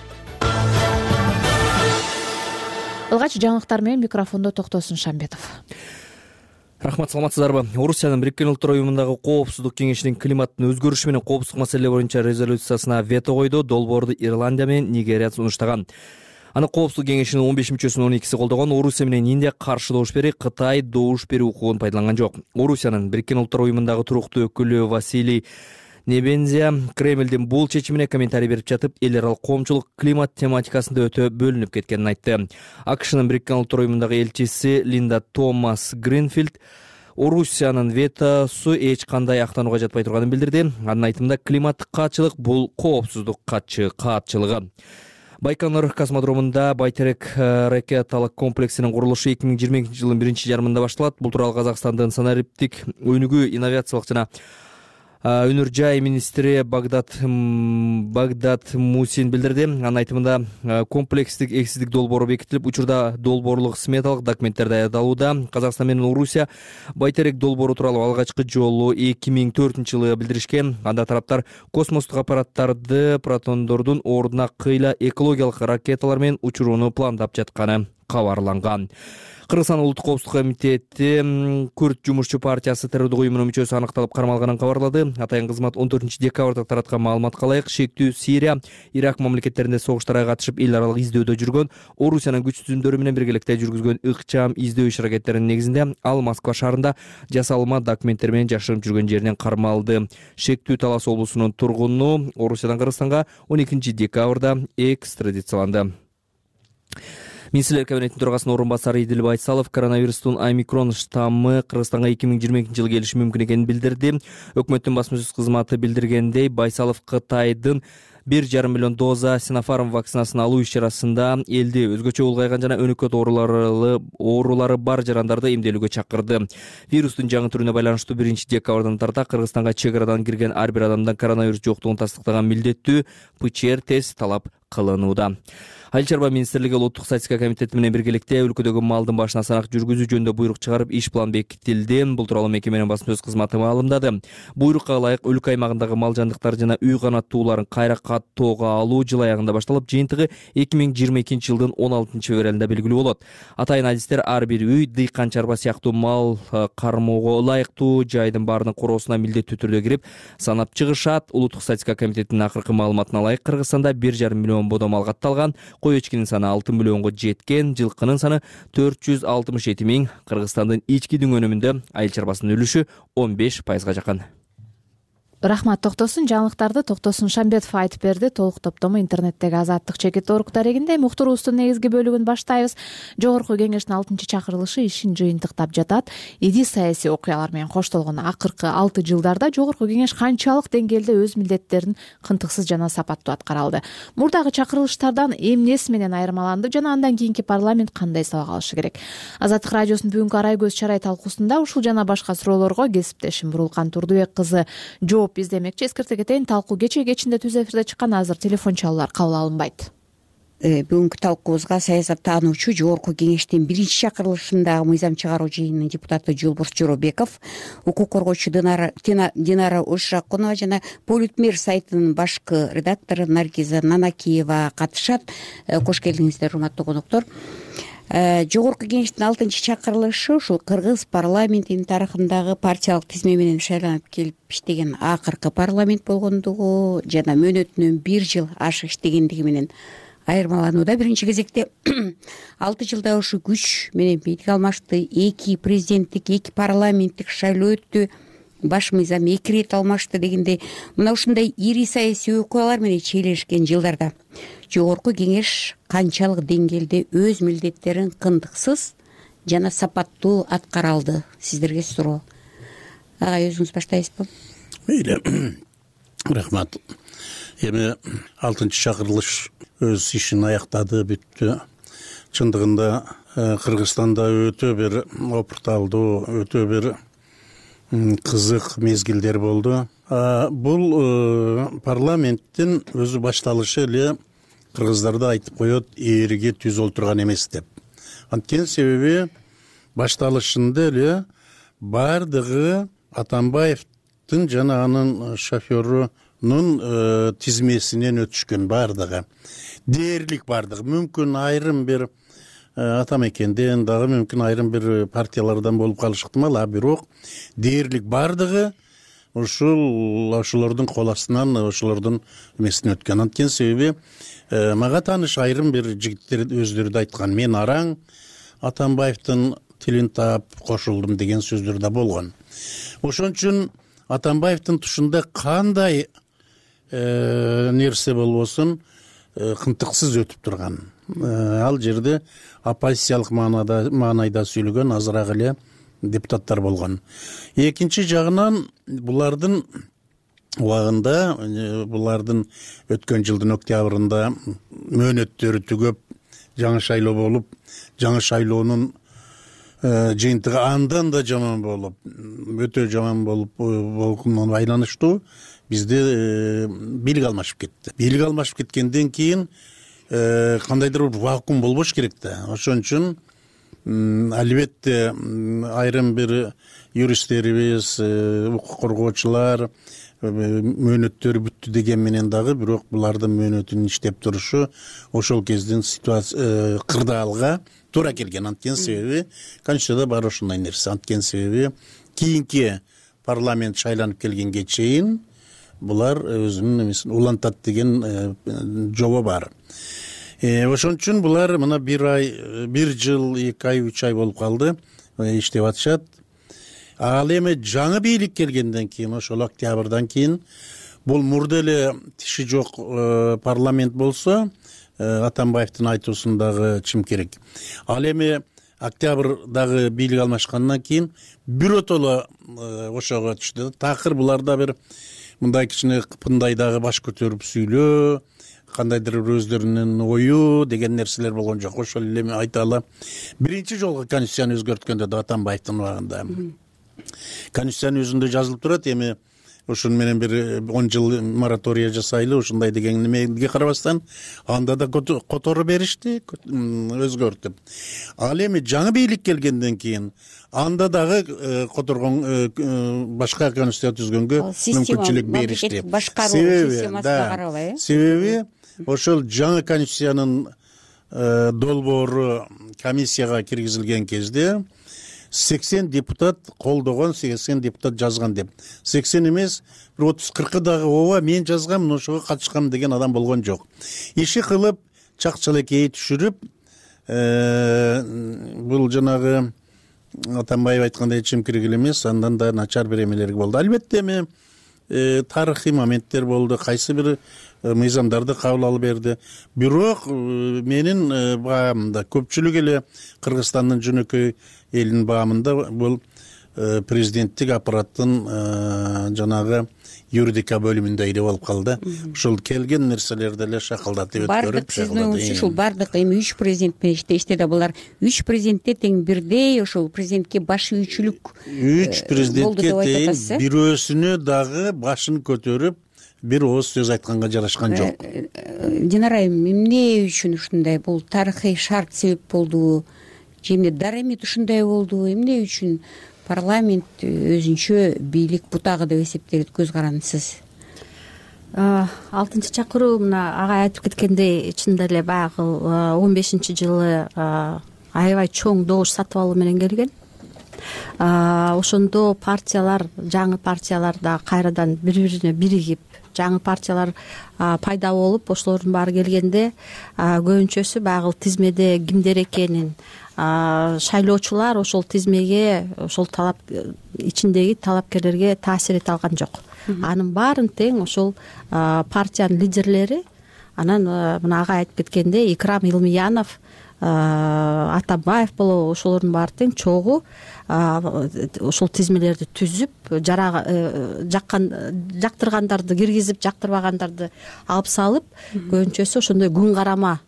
Алгач жаңылыктар менен микрофондо Токтосун Шамбетов. Рахмат, саламатсыздарбы? Орусиянын Бириккен Улуттар уюмундагы Коопсуздук кеңешинин климаттын өзгөрүшү менен коопсуздук маселелер боюнча резолюциясына вето койду. Долбоорду Ирландия менен Нигерия сунуштаган. Аны Коопсуздук кеңешинин 15 мүчөсүнүн 12-си колдогон. Орусия менен Индия каршы добуш берип, Кытай добуш берүү укугун пайдаланган жок. Орусиянын Бириккен Улуттар уюмундагы туруктуу өкүлү Василий Небензия Кремлдин бул чечимине комментарий берип жатып, эл аралык коомчулук климат тематикасында өтө бөлүнүп кеткенин айтты. АКШнын Бириккен Улуттар уюмундагы элчиси Линда Томас Гринфилд Орусиянын ветосу эч кандай актанууга жатпай турганын билдирди. Анын айтымында климаттык каатчылык бул коопсуздук каатчылыгы. Байконур космодромунда Байтерек ракеталык комплексинин курулушу 2022-жылдын 1-жарымында башталат. Бул тууралуу Казакстандын санариптик өнүгүү, инновациялык жана өнөр жай министри Багдат Мусин билдирди. Анын айтымында комплекстик эксиздик долбоору бекитилип, учурда долбоорлук сметалык документтер даярдалууда. Казакстан менен Орусия Байтерек долбоору тууралуу алгачкы жолу 2004-жылы билдиришкен. Анда тараптар космостук аппараттарды протондордун ордуна кыйла экологиялык ракеталар менен учурууну пландап жатканы кабарланган. Кыргызстан улуттук коопсуздук комитети Күрд жумушчу партиясы террордук уюмунун мүчөсү аныкталып кармалганын кабарлады. Атайын кызмат 14 декабрда тараткан маалыматка ылайык, шектүү Сирия, Ирак мамлекеттеринде согуштарга катышып эл аралык издөөдө жүргөн Орусиянын күч түзүмдөрү менен биргеликте жүргүзгөн ыкчам издөө иш-аракеттеринин негизинде ал Москва шаарында жасалма документтер менен жашырып жүргөн жеринен кармалды. Шектүү Талас облусунун тургуну Орусиядан Кыргызстанга 12 декабрда экстрадицияланды. Министрлер кабинетинин төрагасынын орун басары Идил Байсалов коронавирустун омикрон штаммы Кыргызстанга 2022-жылы келиши мүмкүн экенин билдирди. Өкмөттүн басма-сөз кызматы билдиргендей, Байсалов Кытайдын 1,5 миллион доза Sinopharm вакцинасын алуу иш-чарасында элди өзгөчө улгайган жана өнөкөт оорулары бар жарандарды эмделүүгө чакырды. Вирустун жаңы түрүнө байланыштуу 1 декабрдан тарта Кыргызстанга чек арадан кирген ар бир адамдан коронавирус жоктугун тастыктаган милдеттүү ПЧР тест талап кылынууда. Айыл чарба министрлиги улуттук статистика комитети менен биргеликте өлкөдөгү малдын башына санак жүргүзүү жөнүндө буйрук чыгарып, иш план бекитилди. Бул тууралуу мекеменин басма-сөз кызматы маалымдады. Буйрукка ылайык өлкө аймагындагы мал жандыктар жана үй канаттууларын кайра каттоого алуу жыл аягында башталып, жыйынтыгы 2022-жылдын 16 февралында белгилүү болот. Атайын адистер ар бир үй, дыйкан чарба сыяктуу мал кармоого ылайыктуу жайдын баарынын короосуна милдеттүү түрдө кирип санап чыгышат. Улуттук статистика комитетинин акыркы маалыматына ылайык Кыргызстанда 1,5 миллион бодо мал катталган. Кой эчкинин саны 6 миллионго жеткен, жылкынын саны 467 миң. Кыргызстандын ички дүң өнүмүндө айыл чарбасынын үлүшү 15%га жакын. Рахмат. Токтосун жаңылыктарды Токтосун Шамбетов айтып берди. Толук топтому интернеттеги Азаттык чекит орг дарегинде. Муктурубуздун негизги бөлүгүн баштайбыз. Жогорку кеңештин 6-чакырылышы ишин жыйынтыктап жатат. Иди саясий окуялар менен коштолгон акыркы 6 жылдарда Жогорку кеңеш канчалык деңгээлде өз милдеттерин кынтыксыз жана сапаттуу аткара алды? Мурдагы чакырылыштардан эмнеси менен айырмаланды жана андан кийинки парламент кандай сабак алышы керек? Азаттык радиосунун бүгүнкү арай көз чарай талкуусунда ушул жана башка суроолорго кесиптешим Бурулкан Турдубек кызы жооп издемекчи. Эскерте кетейин, талкуу кечээ кечинде түз эфирде чыккан, азыр телефон чалуулар кабыл алынбайт. Бүгүнкү талкуубузга саясаттануучу Жогорку кеңештин 1-чакырылышындагы мыйзам чыгаруу жыйынынын депутаты Жолборс Жоробеков, укук коргоочу Динара Ушакунова жана Политмир сайтынын башкы редактору Наргиза Нанакиева катышат. Кош келиңиздер, урматтуу коноктор. Жогорку кеңештин 6-чакырылышы ушул Кыргыз парламентинин тарыхындагы партиялык тизме менен шайланып келип иштеген акыркы парламент болгондугу жана мөөнөтүнөн 1 жыл ашык иштегендиги менен айырмаланууда. Биринчи кезекте 6 жылда ушу күч менен бийлик алмашты, 2 президенттик, 2 парламенттик шайлоо өттү, баш мыйзам 2 ирет алмашты дегенде, мына ушундай ири саясий окуялар менен чийлешкен жылдарда Жогорку кеңеш канчалык деңгээлде өз милдеттерин кындыксыз жана сапаттуу аткара алды? Сиздерге суроо. Агай, өзүңүз баштайсызбы? Мейли. Рахмат. Эми 6-чакырылыш өз ишин аяктады, бүттү. Чындыгында Кыргызстанда өтө бир опурталдуу, өтө бир кызык мезгилдер болду. Бул парламенттин өзү башталышы эле кыргыздарды айтып коет, ээриге түз олтурган эмес деп. Анткени себеби башталышында эле бардыгы Атамбаевдин жана анын шоферунун тизмесинен өтүшкөн, бардыгы. Дээрлик бардыгы. Мүмкүн айрым бир атамекенден дагы, мүмкүн айрым бир партиялардан болуп калышы ыктымал, бирок дээрлик бардыгы ошолордун кол астынан, ошолордун эмесинен өткөн. Анткени себеби мага тааныш айрым бир жигиттер өздөрү да айткан, мен араң Атамбаевдин тилин таап кошулдум деген сөздөр да болгон. Ошон үчүн Атамбаевдин тушунда кандай нерсе болбосун кынтыксыз өтүп турган. Ал жерде оппозициялык маанайда сүйлөгөн азыраак эле депутаттар болгон. Экинчи жагынан булардын убагында, булардын өткөн жылдын октябрында мөөнөттөрү түгөп, жаңы шайлоо болуп, жаңы шайлоонун жыйынтыгы андан да жаман болуп, өтө жаман болуп болгонуна байланыштуу бизде бийлик алмашып кетти. Бийлик алмашып кеткенден кийин кандайдыр бир вакуум болбош керек да. Ошон үчүн албетте айрым бир юристтерибиз, укук коргоочулар мөөнөттөрү бүттү деген менен дагы, бирок булардын мөөнөтүнүн иштеп турушу ошол кездин ситуация кырдаалга туура келген. Анткени себеби Конституцияда бар ошондой нерсе. Анткени себеби кийинки парламент шайланып келгенге чейин булар өзүнүн эмесин улантат деген жобо бар. Ошон үчүн булар мына 1 ай, 1 жыл, 2 ай, 3 ай болуп калды, иштеп атышат. Ал эми жаңы бийлик келгенден кийин, ошол октябрдан кийин, бул мурда эле тиши жок парламент болсо, Атамбаевдин айтуусундагы чым керек. Ал эми октябрдагы бийлик алмашкандан кийин биротоло ошого түштү. Такыр буларда бир мындай кичине кыпындай дагы баш көтөрүп сүйлөө, кандайдыр өздөрүнүн ою деген нерселер болгон жок. Ошол эле айталы. Биринчи жолу Конституцияны өзгөрткөндө да Атамбаевдин убагында. Конституциянын өзүндө жазылып турат, эми ошон менен бир 10 жыл моратория жасайлы, ушундай деген немеге карабастан анда да которо беришти, өзгөртүп. Ал эми жаңы бийлик келгенден кийин анда дагы которгон башка конституция түзгөнгө мүмкүнчүлүк беришти. Себеби ошол жаңы конституциянын долбоору комиссияга киргизилген кезде 80 депутат колдогон, 80 депутат жазган деп. 80 эмес, 30-40 дагы ооба мен жазгам, ошого катышкам деген адам болгон жок. Иши кылып, чакчалекей түшүрүп, бул жанагы Атамбаев айткандай чымкирик эле эмес, андан да начар бир эмелер болду. Албетте эми тарыхый моменттер болду, кайсы бир мыйзамдарды кабыл алып берди. Бирок менин баамда көпчүлүк эле Кыргызстандын жөнөкөй элинин баамында бул президенттик аппараттын жанагы юридика бөлүмүндө эле болуп калды. Ушул келген нерселерди эле шакалдатып өткөрүп, бардык сиздин оюңузча ушул бардык эми 3 президент менен иштешти да, булар 3 президентте тең бирдей ошол президентке баш ийүүчүлүк 3 президентке тең бирөөсүнө дагы башын көтөрүп бир ооз сөз айтканга жарашкан жок. Динара айым, эмне үчүн ушундай? Бул тарыхый шарт себеп болдубу же эмне дарамит ушундай болдубу? Эмне үчүн парламент өзүнчө бийлик бутагы деп эсептейт? Көз карандысыз. 6 чакыруу мына агай айтып кеткендей, чынында эле баягы 15-жылы аябай чоң добуш сатып алуу менен келген. Ошондо партиялар, жаңы партиялар да кайрадан бири-бирине биригип, жаңы партиялар пайда болуп, ошолордун баары келгенде көбүнчөсү баягы тизмеде кимдер экенин, шайлоочулар ошол тизмеге, ошол талап ичиндеги талапкерлерге таасир эте алган жок. Анын баарын тең ошол партиянын лидерлери, анан мына агай айтып кеткендей Икрам Илмиянов, Атабаев болобу, ошолордун баары тең чогуу ошол тизмелерди түзүп, жактыргандарды киргизип, жактырбагандарды алып салып, көбүнчөсү ошондой күн карама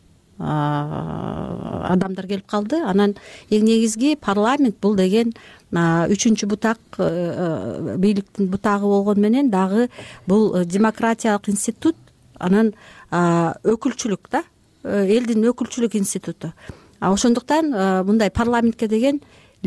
адамдар келип калды. Анан эң негизги парламент бул деген 3-чү бутак, бийликтин бутагы болгону менен дагы бул демократиялык институт, анан өкүлчүлүк да, элдин өкүлчүлүк институту. Ошондуктан мындай парламентке деген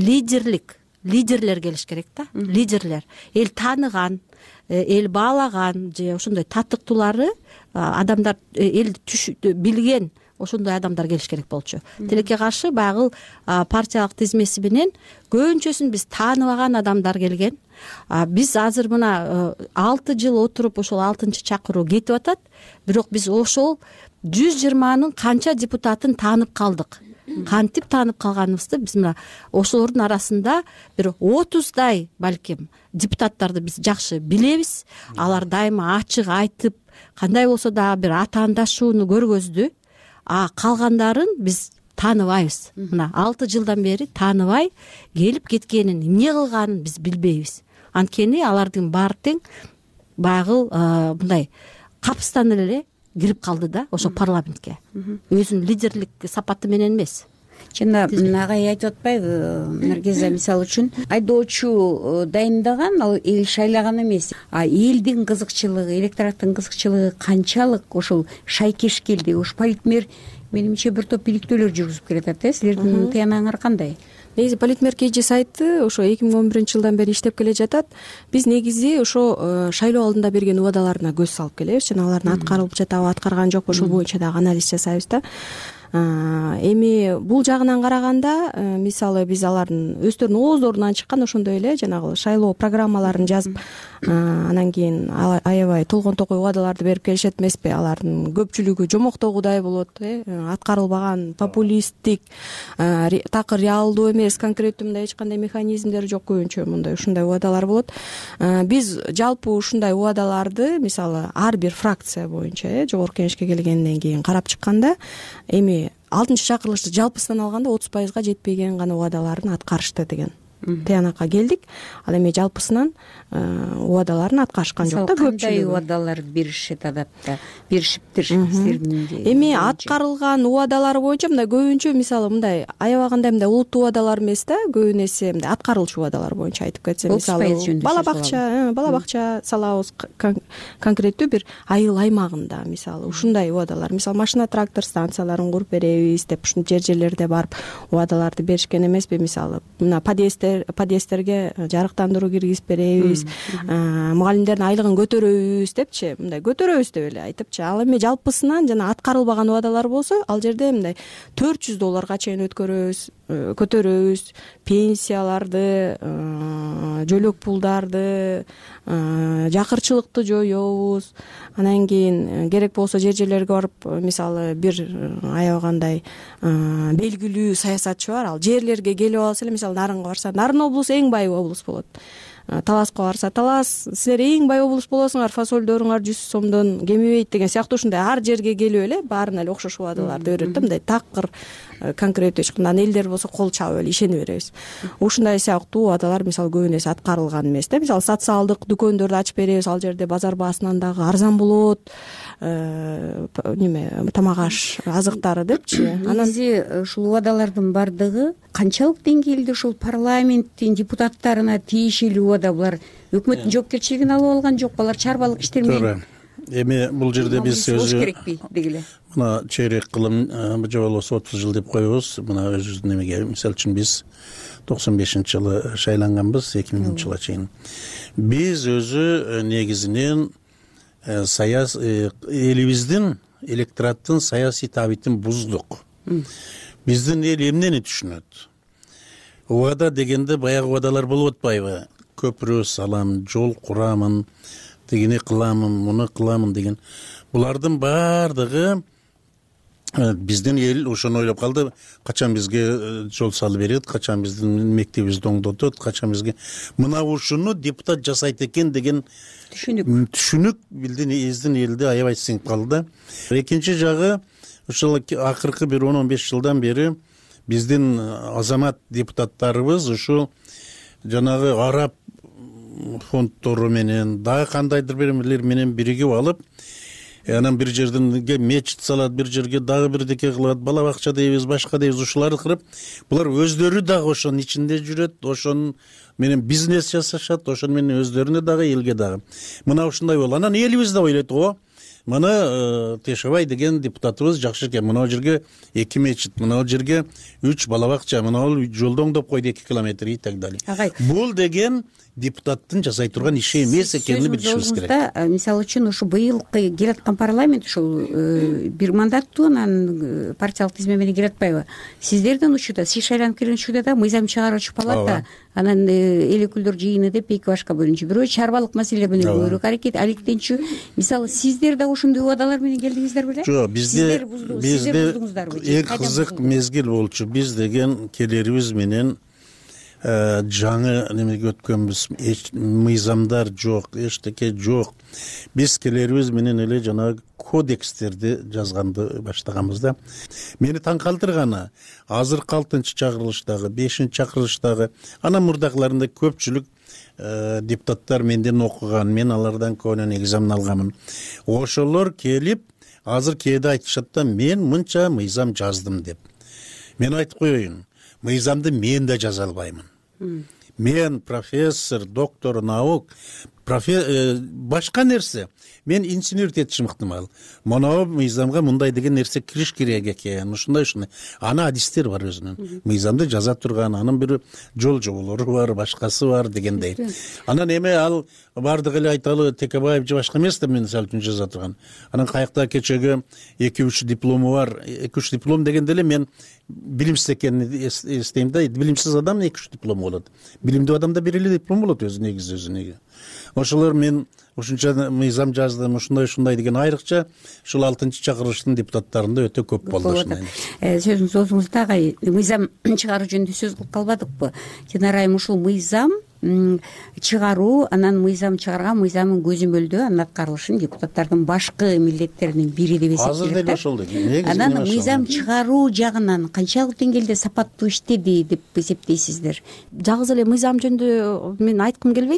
лидерлер келиш керек да, лидерлер. Эл тааныган, эл баалаган же ошондой татыктуулары адамдар, элди билген ошондой адамдар келиш керек болчу. Тилекке каршы баягы партиялык тизмеси менен көбүнчөсүн биз тааныбаган адамдар келген. Биз азыр мына 6 жыл отуруп ошол 6-чакыруу кетип атат, бирок биз ошол 120-нын канча депутатын таанып калдык. Кантип таанып калганыбызды биз мына ошолордун арасында бир 30дай балким депутаттарды биз жакшы билебиз. Алар дайыма ачык айтып, кандай болсо дагы бир атаандашууну көргөздү. Калгандарын биз тааныбайбыз. Мына 6 жылдан бери тааныбай келип кеткенин, эмне кылганын биз билбейбиз. Анткени алардын баары тең баягы мындай капыстан эле кирип калды да ошо парламентке. Өзүнүн лидерлик сапаты менен эмес. Жана агай айтып атпайбы, Наргиза мисалы үчүн айдоочу дайындаган, ал эл шайлаган эмес. Элдин кызыкчылыгы, электораттын кызыкчылыгы канчалык ошол шайкеш келди. Ош политмер менимче бир топ иликтөөлөр жүргүзүп келатат. Силердин тыянагыңар кандай? Негизи политмер KG сайты ошо 2011-жылдан бери иштеп келе жатат. Биз негизи ошо шайлоо алдында берген убадаларына көз салып келебиз. Жана алардын аткарылып жатабы, аткарган жокпу, ошол боюнча дагы анализ жасайбыз да. Эми бул жагынан караганда, мисалы биз алардын өздөрүнүн ооздорунан чыккан ошондой эле жанагы шайлоо программаларын жазып, анан кийин аябай толгон токой убадаларды берип келишет эмеспи? Алардын көпчүлүгү жомоктогудай болот, аткарылбаган, популисттик, такыр реалдуу эмес, конкреттүү мындай эч кандай механизмдер жок, көбүнчө мындай ушундай убадалар болот. Биз жалпы ушундай убадаларды мисалы ар бир фракция боюнча жогорку кеңешке келгенден кийин карап чыкканда, эми 6-чакырылышты жалпысынан алганда 30%га жетпеген гана убадаларын аткарышты деген тыянакка келдик. Ал эми жалпысынан убадаларын аткарышкан жок да көпчүлүгү. Кандай убадалар беришет адатта? Беришиптир силердин? Эми аткарылган убадалар боюнча мындай көбүнчө мисалы мындай аябагандай мындай улуттуу убадалар эмес да, көбүн эсе мындай аткарылчу убадалар боюнча айтып кетсем, мисалы бала бакча салабыз, конкреттүү бир айыл аймагында мисалы ушундай убадалар, мисалы машина трактор станцияларын куруп беребиз деп ушул жерлерде барып убадаларды беришкен эмеспи? Мисалы мына подъездтерге жарыктандыруу киргизип беребиз, мугалимдердин айлыгын көтөрөбүз депчи, мындай көтөрөбүз деп эле айтыпчы. Ал эми жалпысынан жана аткарылбаган убадалар болсо, ал жерде мындай $400 чейин көтөрөбүз, пенсияларды, жөлөк пулдарды, жакырчылыкты жоёбуз. Анан кийин керек болсо жерлерге барып, мисалы бир аябагандай белгилүү саясатчы бар, ал жерлерге келип алса эле, мисалы Нарынга барса, Нарын облусу эң бай облус болот. таласка барса талас, силер эң бай облус болосуңар, фасолдоруңар 100 сомдон кемибейт деген сыяктуу ушундай ар жерге келип эле баарына эле окшош убадаларды берет да, мындай такыр конкреттүү эч кандай элдер болсо кол чабып эле ишене беребиз. Ушундай сыяктуу убадалар мисалы көбүн эсе аткарылган эмес да. Мисалы социалдык дүкөндөрдү ачып беребиз, ал жерде базар баасынан дагы арзан болот, тамак аш азыктары депчи. Негизи ушул убадалардын бардыгы канчалык деңгээлде ушул парламенттин депутаттарына тиешелүү убада? Булар өкмөттүн жоопкерчилигин алып алган жок, алар чарбалык иштер менен. Эми бул жерде биз өзү керекпи дегиле. Мына чейрек кылым же болбосо 30 жыл деп коебуз. Мына өзүбүздүн эмеге, мисалы үчүн биз 95-жылы шайланганбыз, 2000-жылга чейин. Биз өзү негизинен элибиздин электораттын саясий табитин буздук. Биздин эл эмнени түшүнөт? Убада дегенде баягы убадалар болуп атпайбы? Көпүрө салам, жол курамын, тигини кыламын, муну кыламын деген. Булардын баардыгы биздин эл ошону ойлоп калды. Качан бизге жол салып берет, качан биздин мектебибизди оңдотот, качан бизге мына ушуну депутат жасайт экен деген түшүнүк биздин элди аябай сиңип калды. Экинчи жагы, ушул акыркы бир 10-15 жылдан бери биздин азамат депутаттарыбыз ушул жанагы араб фонддору менен дагы кандайдыр бирлер менен биригип алып, анан бир жерден мечит салат, бир жерге дагы бирдеке кылат, бала бакча дейбиз, башка дейбиз, ушуларды кырып, булар өздөрү дагы ошонун ичинде жүрөт, ошонун менен бизнес жасашат, ошону менен өздөрүнө дагы, элге дагы. Мына ушундай болду. Анан элибиз да ойлойт, мына Тешебай деген депутатыбыз жакшы экен, мына жерге 2 мечит, мына жерге 3 бала бакча, мына жолду оңдоп койду 2 километр и так далее. Бул деген депутаттын жасай турган иши эмес экенин билишибиз керек. Мисалы үчүн ушу быйылкы келаткан парламент ушул бир мандаттуу, анан партиялык тизме менен келатпайбы? Сиздердин учурда, сиз шайланып келген учурда да мыйзам чыгаруучу палата, анан эл өкүлдөр жыйыны деп эки башка бөлүнчү. Бирөө чарбалык маселе менен көбүрөөк аракет, алектенчү. Мисалы сиздер да ошондой убадалар менен келдиңиздер беле? Жок, бизде эң кызык мезгил болчу. Биз деген келерибиз менен жаңы немеге өткөнбүз, мыйзамдар жок, эчтеке жок. Биз келерибиз менен эле жана кодекстерди жазганды баштаганбыз да. Мени таң калтырганы, азыркы 6-чакырылыштагы, 5-чакырылыштагы, анан мурдакыларында көпчүлүк депутаттар менден окуган, мен алардан көбүнөн экзамен алганмын. Ошолор келип, азыр кээде айтышат да, мен мынча мыйзам жаздым деп. Мен айтып коеюн, мыйзамды мен да жаза албаймын. Мен профессор, доктор наук, башка нерсе. Мен инженер этишим ыктымал. Моноо мыйзамга мындай деген нерсе кириш керек экен. Ушундай. Ана адистер бар өзүнүн. Мыйзамды жаза турган, анын бир жол жоболору бар, башкасы бар дегендей. Анан эме ал бардык эле айталы Текебаев же башка эмес да мен мисалы үчүн жаза турган. Анан каякта кечеге 2-3 диплому бар. 2-3 диплом дегенде эле мен билимсиз экенин эстейм да. Билимсиз адам 2-3 диплом болот. Билимдүү адамда бир эле диплом болот өзүнө. Ошолор мен ушунча мыйзам жаздым, ушундай деген айрыкча ушул 6-чакырылыштын депутаттарында өтө көп болду. Сөзүңүз оозуңузда агай, мыйзам чыгаруу жөнүндө сөз кылып калбадыкпы? Динара айым, ушул мыйзам чыгаруу, анан мыйзам чыгарган мыйзамдын көзөмөлдөө, анын аткарылышын депутаттардын башкы милдеттеринин бири деп эсептелет. Азыр деле ошол деген. Анан мыйзам чыгаруу жагынан канчалык деңгээлде сапаттуу иштеди деп эсептейсиздер? Жалгыз эле мыйзам жөнүндө мен айткым келбейт.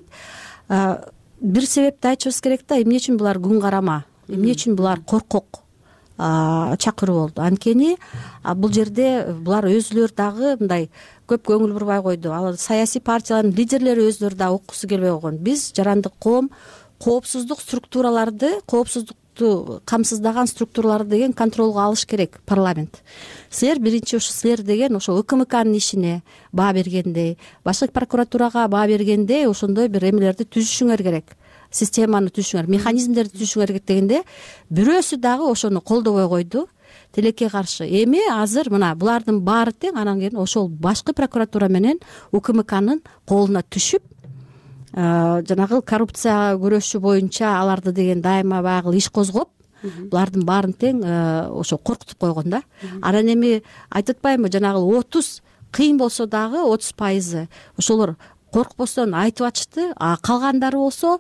Бир себепти айтышыбыз керек да, эмне үчүн булар күн карама, эмне үчүн булар коркок чакыруу болду. Анткени бул жерде булар өзүлөрү дагы мындай көп көңүл бурбай койду. Ал саясий партиялардын лидерлери өздөрү дагы уккусу келбей койгон. Биз жарандык коом коопсуздук структураларды, коопсуздукту камсыздаган структураларды деген контролго алыш керек парламент. Силер биринчи ушу силер деген ошо УКМКнын ишине баа бергендей, башкы прокуратурага баа бергендей ошондой бир эмелерди түзүшүңөр керек. Системаны түзүшүңөр, механизмдерди түзүшүңөр керек дегенде бирөөсү дагы ошону колдобой койду. Тилекке каршы. Эми азыр мына булардын баары тең, анан кийин ошол башкы прокуратура менен УКМКнын колуна түшүп, жанагы коррупция күрөшү боюнча аларды деген дайыма баягы иш козгоп, булардын баарын тең ошо коркутуп койгон да. Анан эми айтып атпаймынбы, жанагы 30 кыйын болсо дагы 30% ошолор коркпостон айтып атышты. А калгандары болсо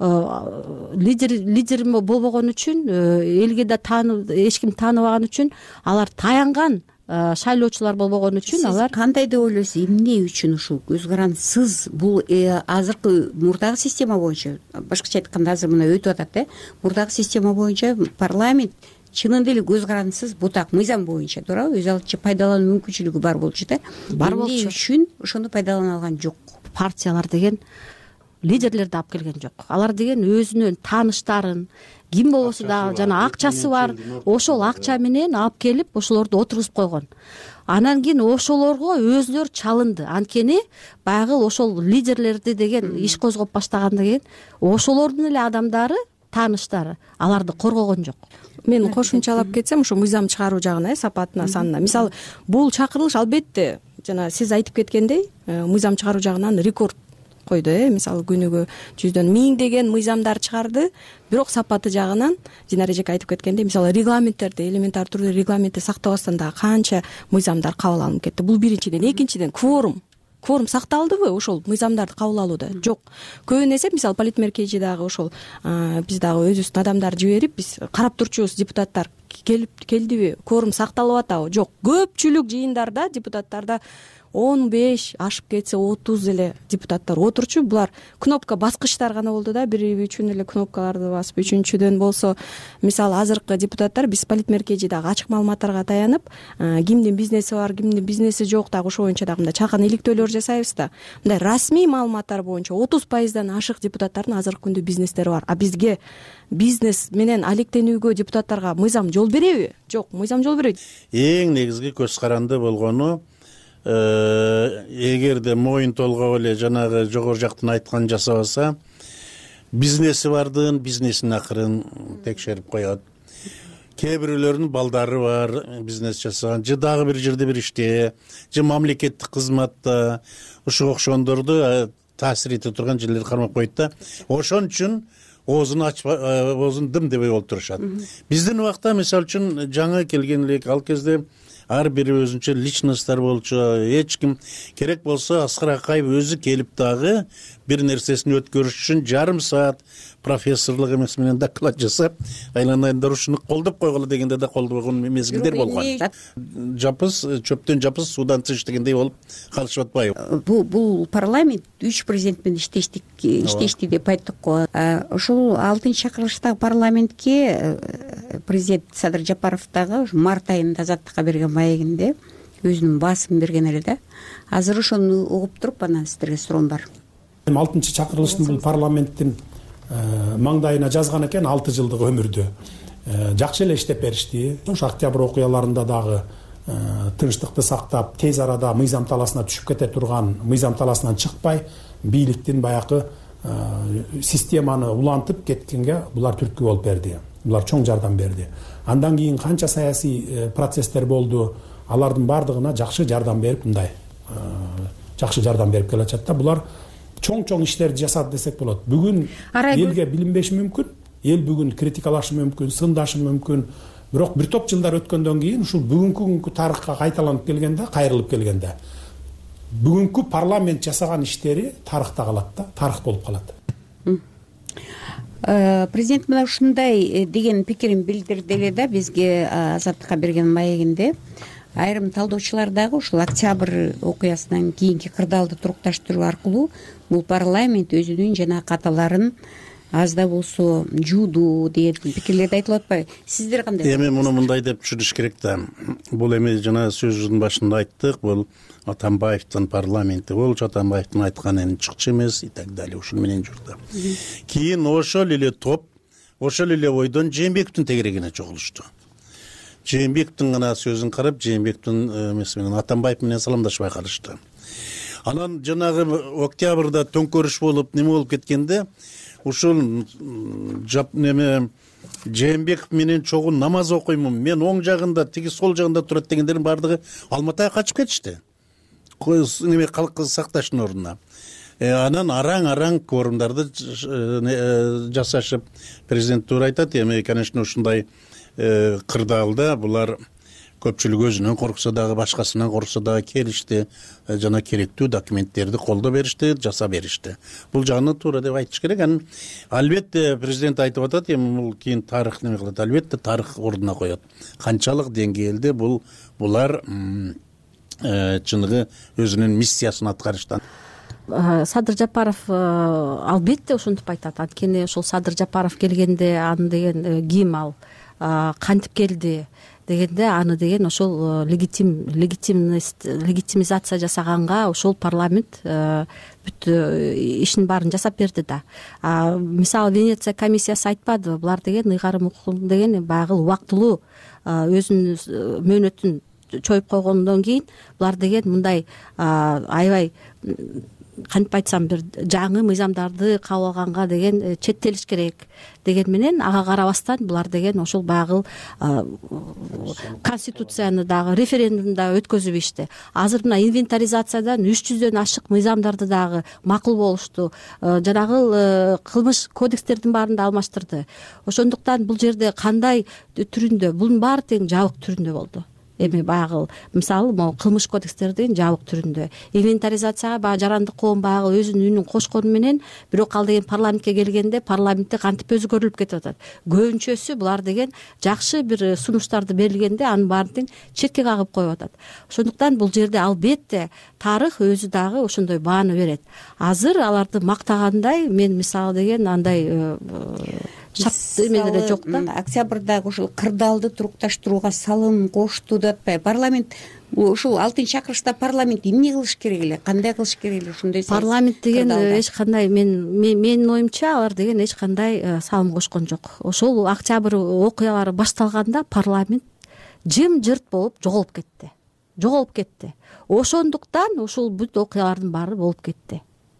лидер болбогон үчүн, элге да эч ким тааныбаган үчүн, алар таянган шайлоочулар болбогон үчүн алар. Сиз кандай деп ойлойсуз, эмне үчүн ушул көз карансыз? Бул азыркы мурдагы система боюнча, башкача айтканда азыр мына өтүп атат, мурдагы система боюнча парламент чынында эле көз карансыз бутак мыйзам боюнча, туурабы, өз алдынча пайдалануу мүмкүнчүлүгү бар болчу да. Бар болчу. Эмне үчүн ошону пайдалана алган жок? Партиялар деген лидерлерди алып келген жок. Алар деген өзүнүн тааныштарын, ким болбосо дагы жана акчасы бар, ошол акча менен алып келип ошолорду отургузуп койгон. Анан кийин ошолорго өзүлөр чалынды. Анткени баягы ошол лидерлерди деген иш козгоп баштагандан кийин ошолордун эле адамдары, тааныштары аларды коргогон жок. Мен кошумчалап кетсем, ошо мыйзам чыгаруу жагына, сапатына, санына. Мисалы, бул чакырылыш албетте жана сиз айтып кеткендей, мыйзам чыгаруу жагынан рекорд койду. Мисалы, күнүгө 100дөн 1000 деген мыйзамдар чыгарды, бирок сапаты жагынан Динара эжеке айтып кеткендей, мисалы, регламенттерди, элементар түрдө регламентти сактабастан дагы канча мыйзамдар кабыл алынып кетти. Бул биринчиден. Экинчиден, кворум сакталдыбы ошол мыйзамдарды кабыл алууда? Жок. Көбүн эсеп, мисалы, политмеркежи дагы ошол биз дагы өзүбүздүн адамдар жиберип, биз карап турчубуз, депутаттар келдиби, кворум сакталып атабы? Жок. Көпчүлүк жыйындарда депутаттарда 15 ашып кетсе 30 эле депутаттар отурчу. Булар кнопка баскычтар гана болду да, бири үчүн эле кнопкаларды басып. Үчүнчүдөн болсо, мисалы, азыркы депутаттар биз политмеркежидагы ачык маалыматтарга таянып, кимдин бизнеси бар, кимдин бизнеси жок, дагы ошо боюнча дагы мындай чакан иликтөөлөр жасайбыз да. Мындай расмий маалыматтар боюнча 30%дан ашык депутаттардын азыркы күндө бизнестери бар. А бизге бизнес менен алектенүүгө депутаттарга мыйзам жол береби? Жок, мыйзам жол бербейт. Эң негизги көз каранды болгону, эгерде моюн толгоп эле жанагы жогору жактан айтканын жасабаса, бизнеси бардын бизнесин акырын текшерип коет. Кээ бирөөлөрүнүн балдары бар, бизнес жасаган, же дагы бир жерде бир иште, же мамлекеттик кызматта, ушуга окшогондорду таасир эте турган жерлер кармап коет да. Ошон үчүн оозун ачып, оозун дым дебей олтурушат. Биздин убакта, мисалы үчүн, жаңы келген элек, ал кезде ар бири өзүнчө личносттар болчу. Эч ким керек болсо Аскар Акаев өзү келип дагы бир нерсесин өткөрүш үчүн жарым саат профессорлук эмес менен доклад жасап, айланайындар ушуну колдоп койгула дегенде да колдобогон мезгилдер болгон. Жапыз, чөптөн жапыз, суудан тыш дегендей болуп калышып атпайбы? Бул парламент 3 президент менен иштешти деп айттык го. Ошол 6-чакырылыштагы парламентке президент Садыр Жапаров дагы март айында азаттыкка берген маегинде өзүнүн баасын берген эле да. Азыр ошону угуп туруп, анан сиздерге суроом бар. 6-чакырылыштын бул парламенттин маңдайына жазган экен 6 жылдык өмүрдү. Жакшы эле иштеп беришти. Ошо октябрь окуяларында дагы тынчтыкты сактап, тез арада мыйзам таласына түшүп кете турган, мыйзам таласынан чыкпай, бийликтин баягы системаны улантып кеткенге булар түрткү болуп берди. Булар чоң жардам берди. Андан кийин канча саясий процесстер болду, алардын бардыгына жакшы жардам берип, мындай жакшы жардам берип келатат да. Булар чоң иштерди жасады десек болот. Бүгүн элге билинбеши мүмкүн, эл бүгүн критикалашы мүмкүн, сындашы мүмкүн. Бирок бир топ жылдар өткөндөн кийин ушул бүгүнкү тарыхка кайталанып келгенде, кайрылып келгенде, бүгүнкү парламент жасаган иштери тарыхта калат да, тарых болуп калат. Президент мына ушундай деген пикирин билдирди эле да бизге азаттыкка берген маегинде. Айрым талдоочулар дагы ушул октябрь окуясынан кийинки кырдаалды турукташтыруу аркылуу бул парламент өзүнүн жана каталарын аз да болсо жууду деген пикирлерди айтылып атпайбы? Сиздер кандай? Эми муну мындай деп түшүнүш керек да. Бул эми жана сөзүбүздүн башында айттык, бул Атамбаевдин парламенти болчу, Атамбаевдин айтканын чыкчы эмес и так далее. Ушун менен жүрдү. Кийин ошол эле топ, ошол эле ойдон Жээнбековдун тегерегине чогулушту. Жээнбековдун гана сөзүн карап, Жээнбековдун эмеси менен Атамбаев менен саламдашпай калышты. Анан жанагы октябрда төңкөрүш болуп, неме болуп кеткенде, ушул неме Жээнбеков менен чогуу намаз окуймун, мен оң жагында, тиги сол жагында турат дегендердин бардыгы Алматыга качып кетишти. Неме калкты сакташтын ордуна. Анан араң кворумдарды жасашып, президент туура айтат. Эми, конечно, ушундай кырдаалда булар көпчүлүк өзүнөн корксо дагы башкасынан корксо дагы келишти, жана керектүү документтерди колдо беришти, жасап беришти. Бул жагынан туура деп айтыш керек. Анан албетте президент айтып атат, эми бул кийин тарых неме кылат, албетте тарых ордуна коет. Канчалык деңгээлде булар чыныгы өзүнүн миссиясын аткарыштан. Садыр Жапаров албетте ошентип айтат. Анткени ошол Садыр Жапаров келгенде аны деген ким ал, кантип келди дегенде аны деген ошол легитимизация жасаганга ошол парламент бүт ишин баарын жасап берди да. Мисалы Венеция комиссиясы айтпадыбы, булар деген ыйгарым укугун деген баягы убактылуу өзүнүн мөөнөтүн чоюп койгондон кийин булар деген мындай аябай кантип айтсам бир жаңы мыйзамдарды кабыл алганга деген четтелиш керек деген менен ага карабастан булар деген ошол баягы конституцияны дагы референдумда өткөзүп ишти. Азыр мына инвентаризациядан 300дөн ашык мыйзамдарды дагы макул болушту. Жанагы кылмыш кодекстердин баарын да алмаштырды. Ошондуктан бул жерде кандай түрүндө, бунун баары тең жабык түрүндө болду. Эми баягы мисалы могу кылмыш кодекстердин жабык түрүндө инвентаризацияга баягы жарандык коом баягы өзүнүн үнүн кошкону менен, бирок ал деген парламентке келгенде парламентте кантип өзгөрүлүп кетип атат. Көбүнчөсү булар деген жакшы бир сунуштарды берилгенде анын баарын тең четке кагып коюп атат. Ошондуктан бул жерде албетте тарых өзү дагы ошондой бааны берет. Азыр аларды мактагандай мен мисалы деген андай эмелере жок да. Октябрдагы ушул кырдаалды турукташтырууга салым кошту деп атпайбы парламент? Ушул 6-чакырышта парламент эмне кылыш керек эле, кандай кылыш керек эле ушундай? Парламент деген эч кандай менин оюмча алар деген эч кандай салым кошкон жок. Ошол октябрь окуялары башталганда парламент жым-жырт болуп жоголуп кетти. Ошондуктан ушул бүт окуялардын баары болуп кетти.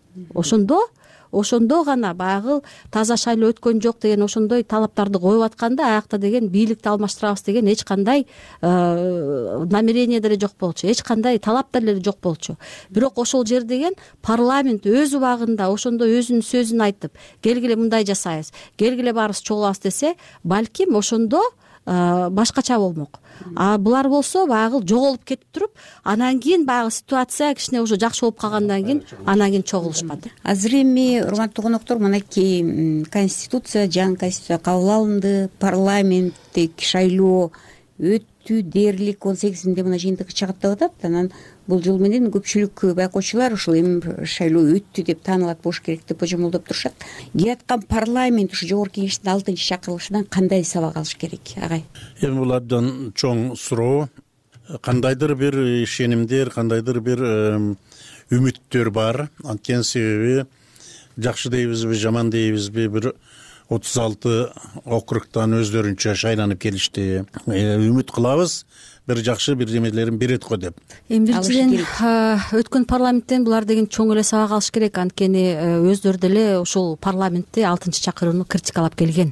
Ошондо гана баягы таза шайлоо өткөн жок деген ошондой талаптарды коюп атканда аякта деген бийликти алмаштырабыз деген эч кандай намерение деле жок болчу, эч кандай талап деле жок болчу. Бирок ошол жер деген парламент өз убагында ошондой өзүнүн сөзүн айтып, келгиле мындай жасайбыз, келгиле баарыбыз чогулабыз десе, балким ошондо башкача болмок. Булар болсо баягы жоголуп кетип туруп, анан кийин баягы ситуация кичине уже жакшы болуп калгандан кийин анан кийин чогулушпады. Азыр эми урматтуу коноктор, мынакей конституция, жаңы конституция кабыл алынды, парламенттик шайлоо өттү дээрлик 18-inde мына жыйынтыгы чыгат деп атат. Анан бул жыл менен көпчүлүк байкоочулар ушул эми шайлоо өттү деп таанылат болуш керек деп божомолдоп турушат. Келаткан парламент ушу жогорку кеңештин 6-чакырылышынан кандай сабак алыш керек, агай? Эми бул абдан чоң суроо. Кандайдыр бир ишенимдер, кандайдыр бир үмүттөр бар. Анткени себеби жакшы дейбизби, жаман дейбизби, бир 36 округтан өздөрүнчө шайланып келишти. Үмүт кылабыз, бир жакшы бир немелерин берет го деп. Эми биринчиден өткөн парламенттен булар деген чоң эле сабак алыш керек. Анткени өздөрү деле ушул парламентти 6-чакырууну критикалап келген.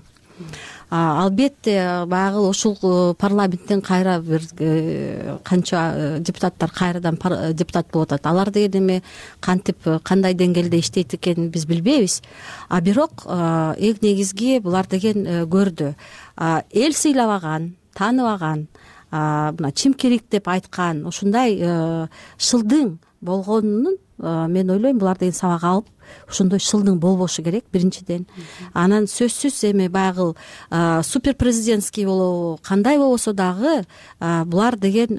Албетте баягы ушул парламенттен кайра бир канча депутаттар кайрадан депутат болуп атат. Алар деген эми кантип кандай деңгээлде иштейт экенин биз билбейбиз. Бирок эң негизги булар деген көрдү. Эл сыйлабаган, тааныбаган, мына чимкерик деп айткан ушундай шылдың болгонунун мен ойлойм булар деген сабак алып, ошондой шылдың болбошу керек биринчиден. Анан сөзсүз эми баягы супер президентский болобу, кандай болбосо дагы булар деген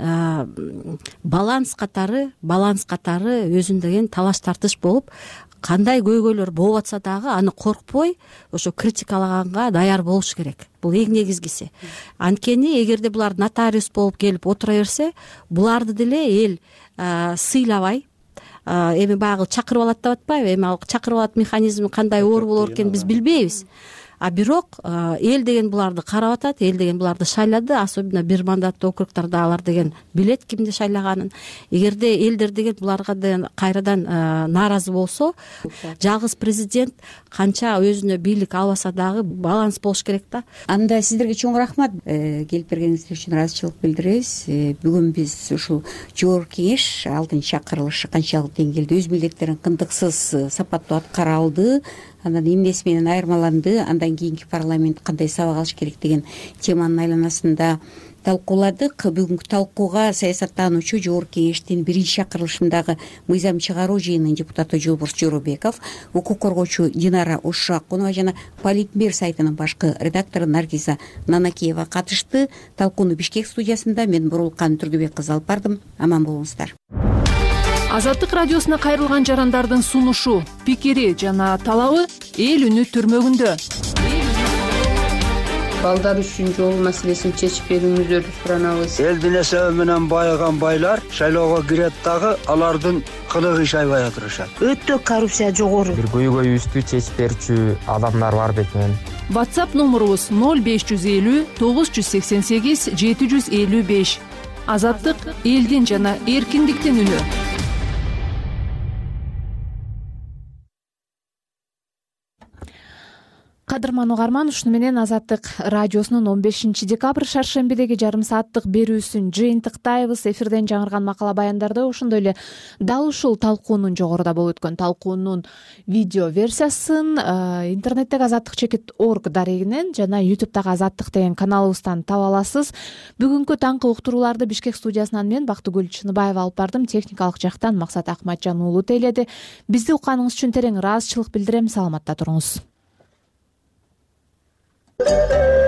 баланс катары өзүн деген талаш тартыш болуп, кандай көйгөйлөр болуп атса дагы аны коркпой ошо критикалаганга даяр болуш керек. Бул эң негизгиси. Анткени эгерде булар нотариус болуп келип отура берсе, буларды деле эл сыйлабай, эми баягы чакырып алат деп атпайбы? Эми ал чакырып алат механизми кандай оор болор экенин биз билбейбиз. Бирок эл деген буларды карап атат, эл деген буларды шайлады, особенно бир мандаттуу округдарда алар деген билет кимди шайлаганын. Эгерде элдер деген буларга кайрадан нааразы болсо, жалгыз президент канча өзүнө бийлик албаса дагы баланс болуш керек да. Анда сиздерге чоң рахмат. Келип бергениңиз үчүн ыраазычылык билдиребиз. Бүгүн биз ушул жогорку кеңеш 6-чакырылышы канчалык деңгээлде өз милдеттерин кындыксыз сапаттуу аткара алды, анан эмнеси менен айырмаланды, андан кийинки парламент кандай сабак алыш керек деген теманын айланасында талкууладык. Бүгүнкү талкууга саясаттануучу жогорку кеңештин биринчи чакырылышындагы мыйзам чыгаруу жыйынынын депутаты Жолборс Жоробеков, укук коргоочу Динара Ушакунова жана Политбир сайтынын башкы редактору Наргиза Нанакиева катышты. Талкууну Бишкек студиясында мен Бурулкан Түрдүбек кызы алып бардым. Аман болуңуздар. Азаттык радиосуна кайрылган жарандардын сунушу, пикири жана талабы эл үнү түрмөгүндө. Балдар үчүн жол маселесин чечип берүүңүздөрдү суранабыз. Элдин эсеби менен байыган байлар шайлоого кирет дагы алардын кылыгы иш аябай отурушат. Өтө коррупция жогору. Бир көйгөйүбүздү чечип берүүчү адамдар бар бекен. WhatsApp номурубуз 0550 988 755. Азаттык элдин жана эркиндиктин үнү. Кадырман угарман, ушуну менен Азаттык радиосунун 15 декабрь шаршембидеги жарым сааттык берүүсүн жыйынтыктайбыз. Эфирден жаңырган макала баяндарды ошондой эле дал ушул талкуунун жогоруда болуп өткөн талкуунун видео версиясын интернеттеги azattik.org дарегинен жана YouTube'дагы Азаттык деген каналыбыздан таба аласыз. Бүгүнкү таңкы уктурууларды Бишкек студиясынан мен Бактыгүл Чыныбаева алып бардым. Техникалык жактан Максат Акматжан уулу тейледи. Бизди укканыңыз үчүн терең ыраазычылык билдирем. Саламатта туруңуз.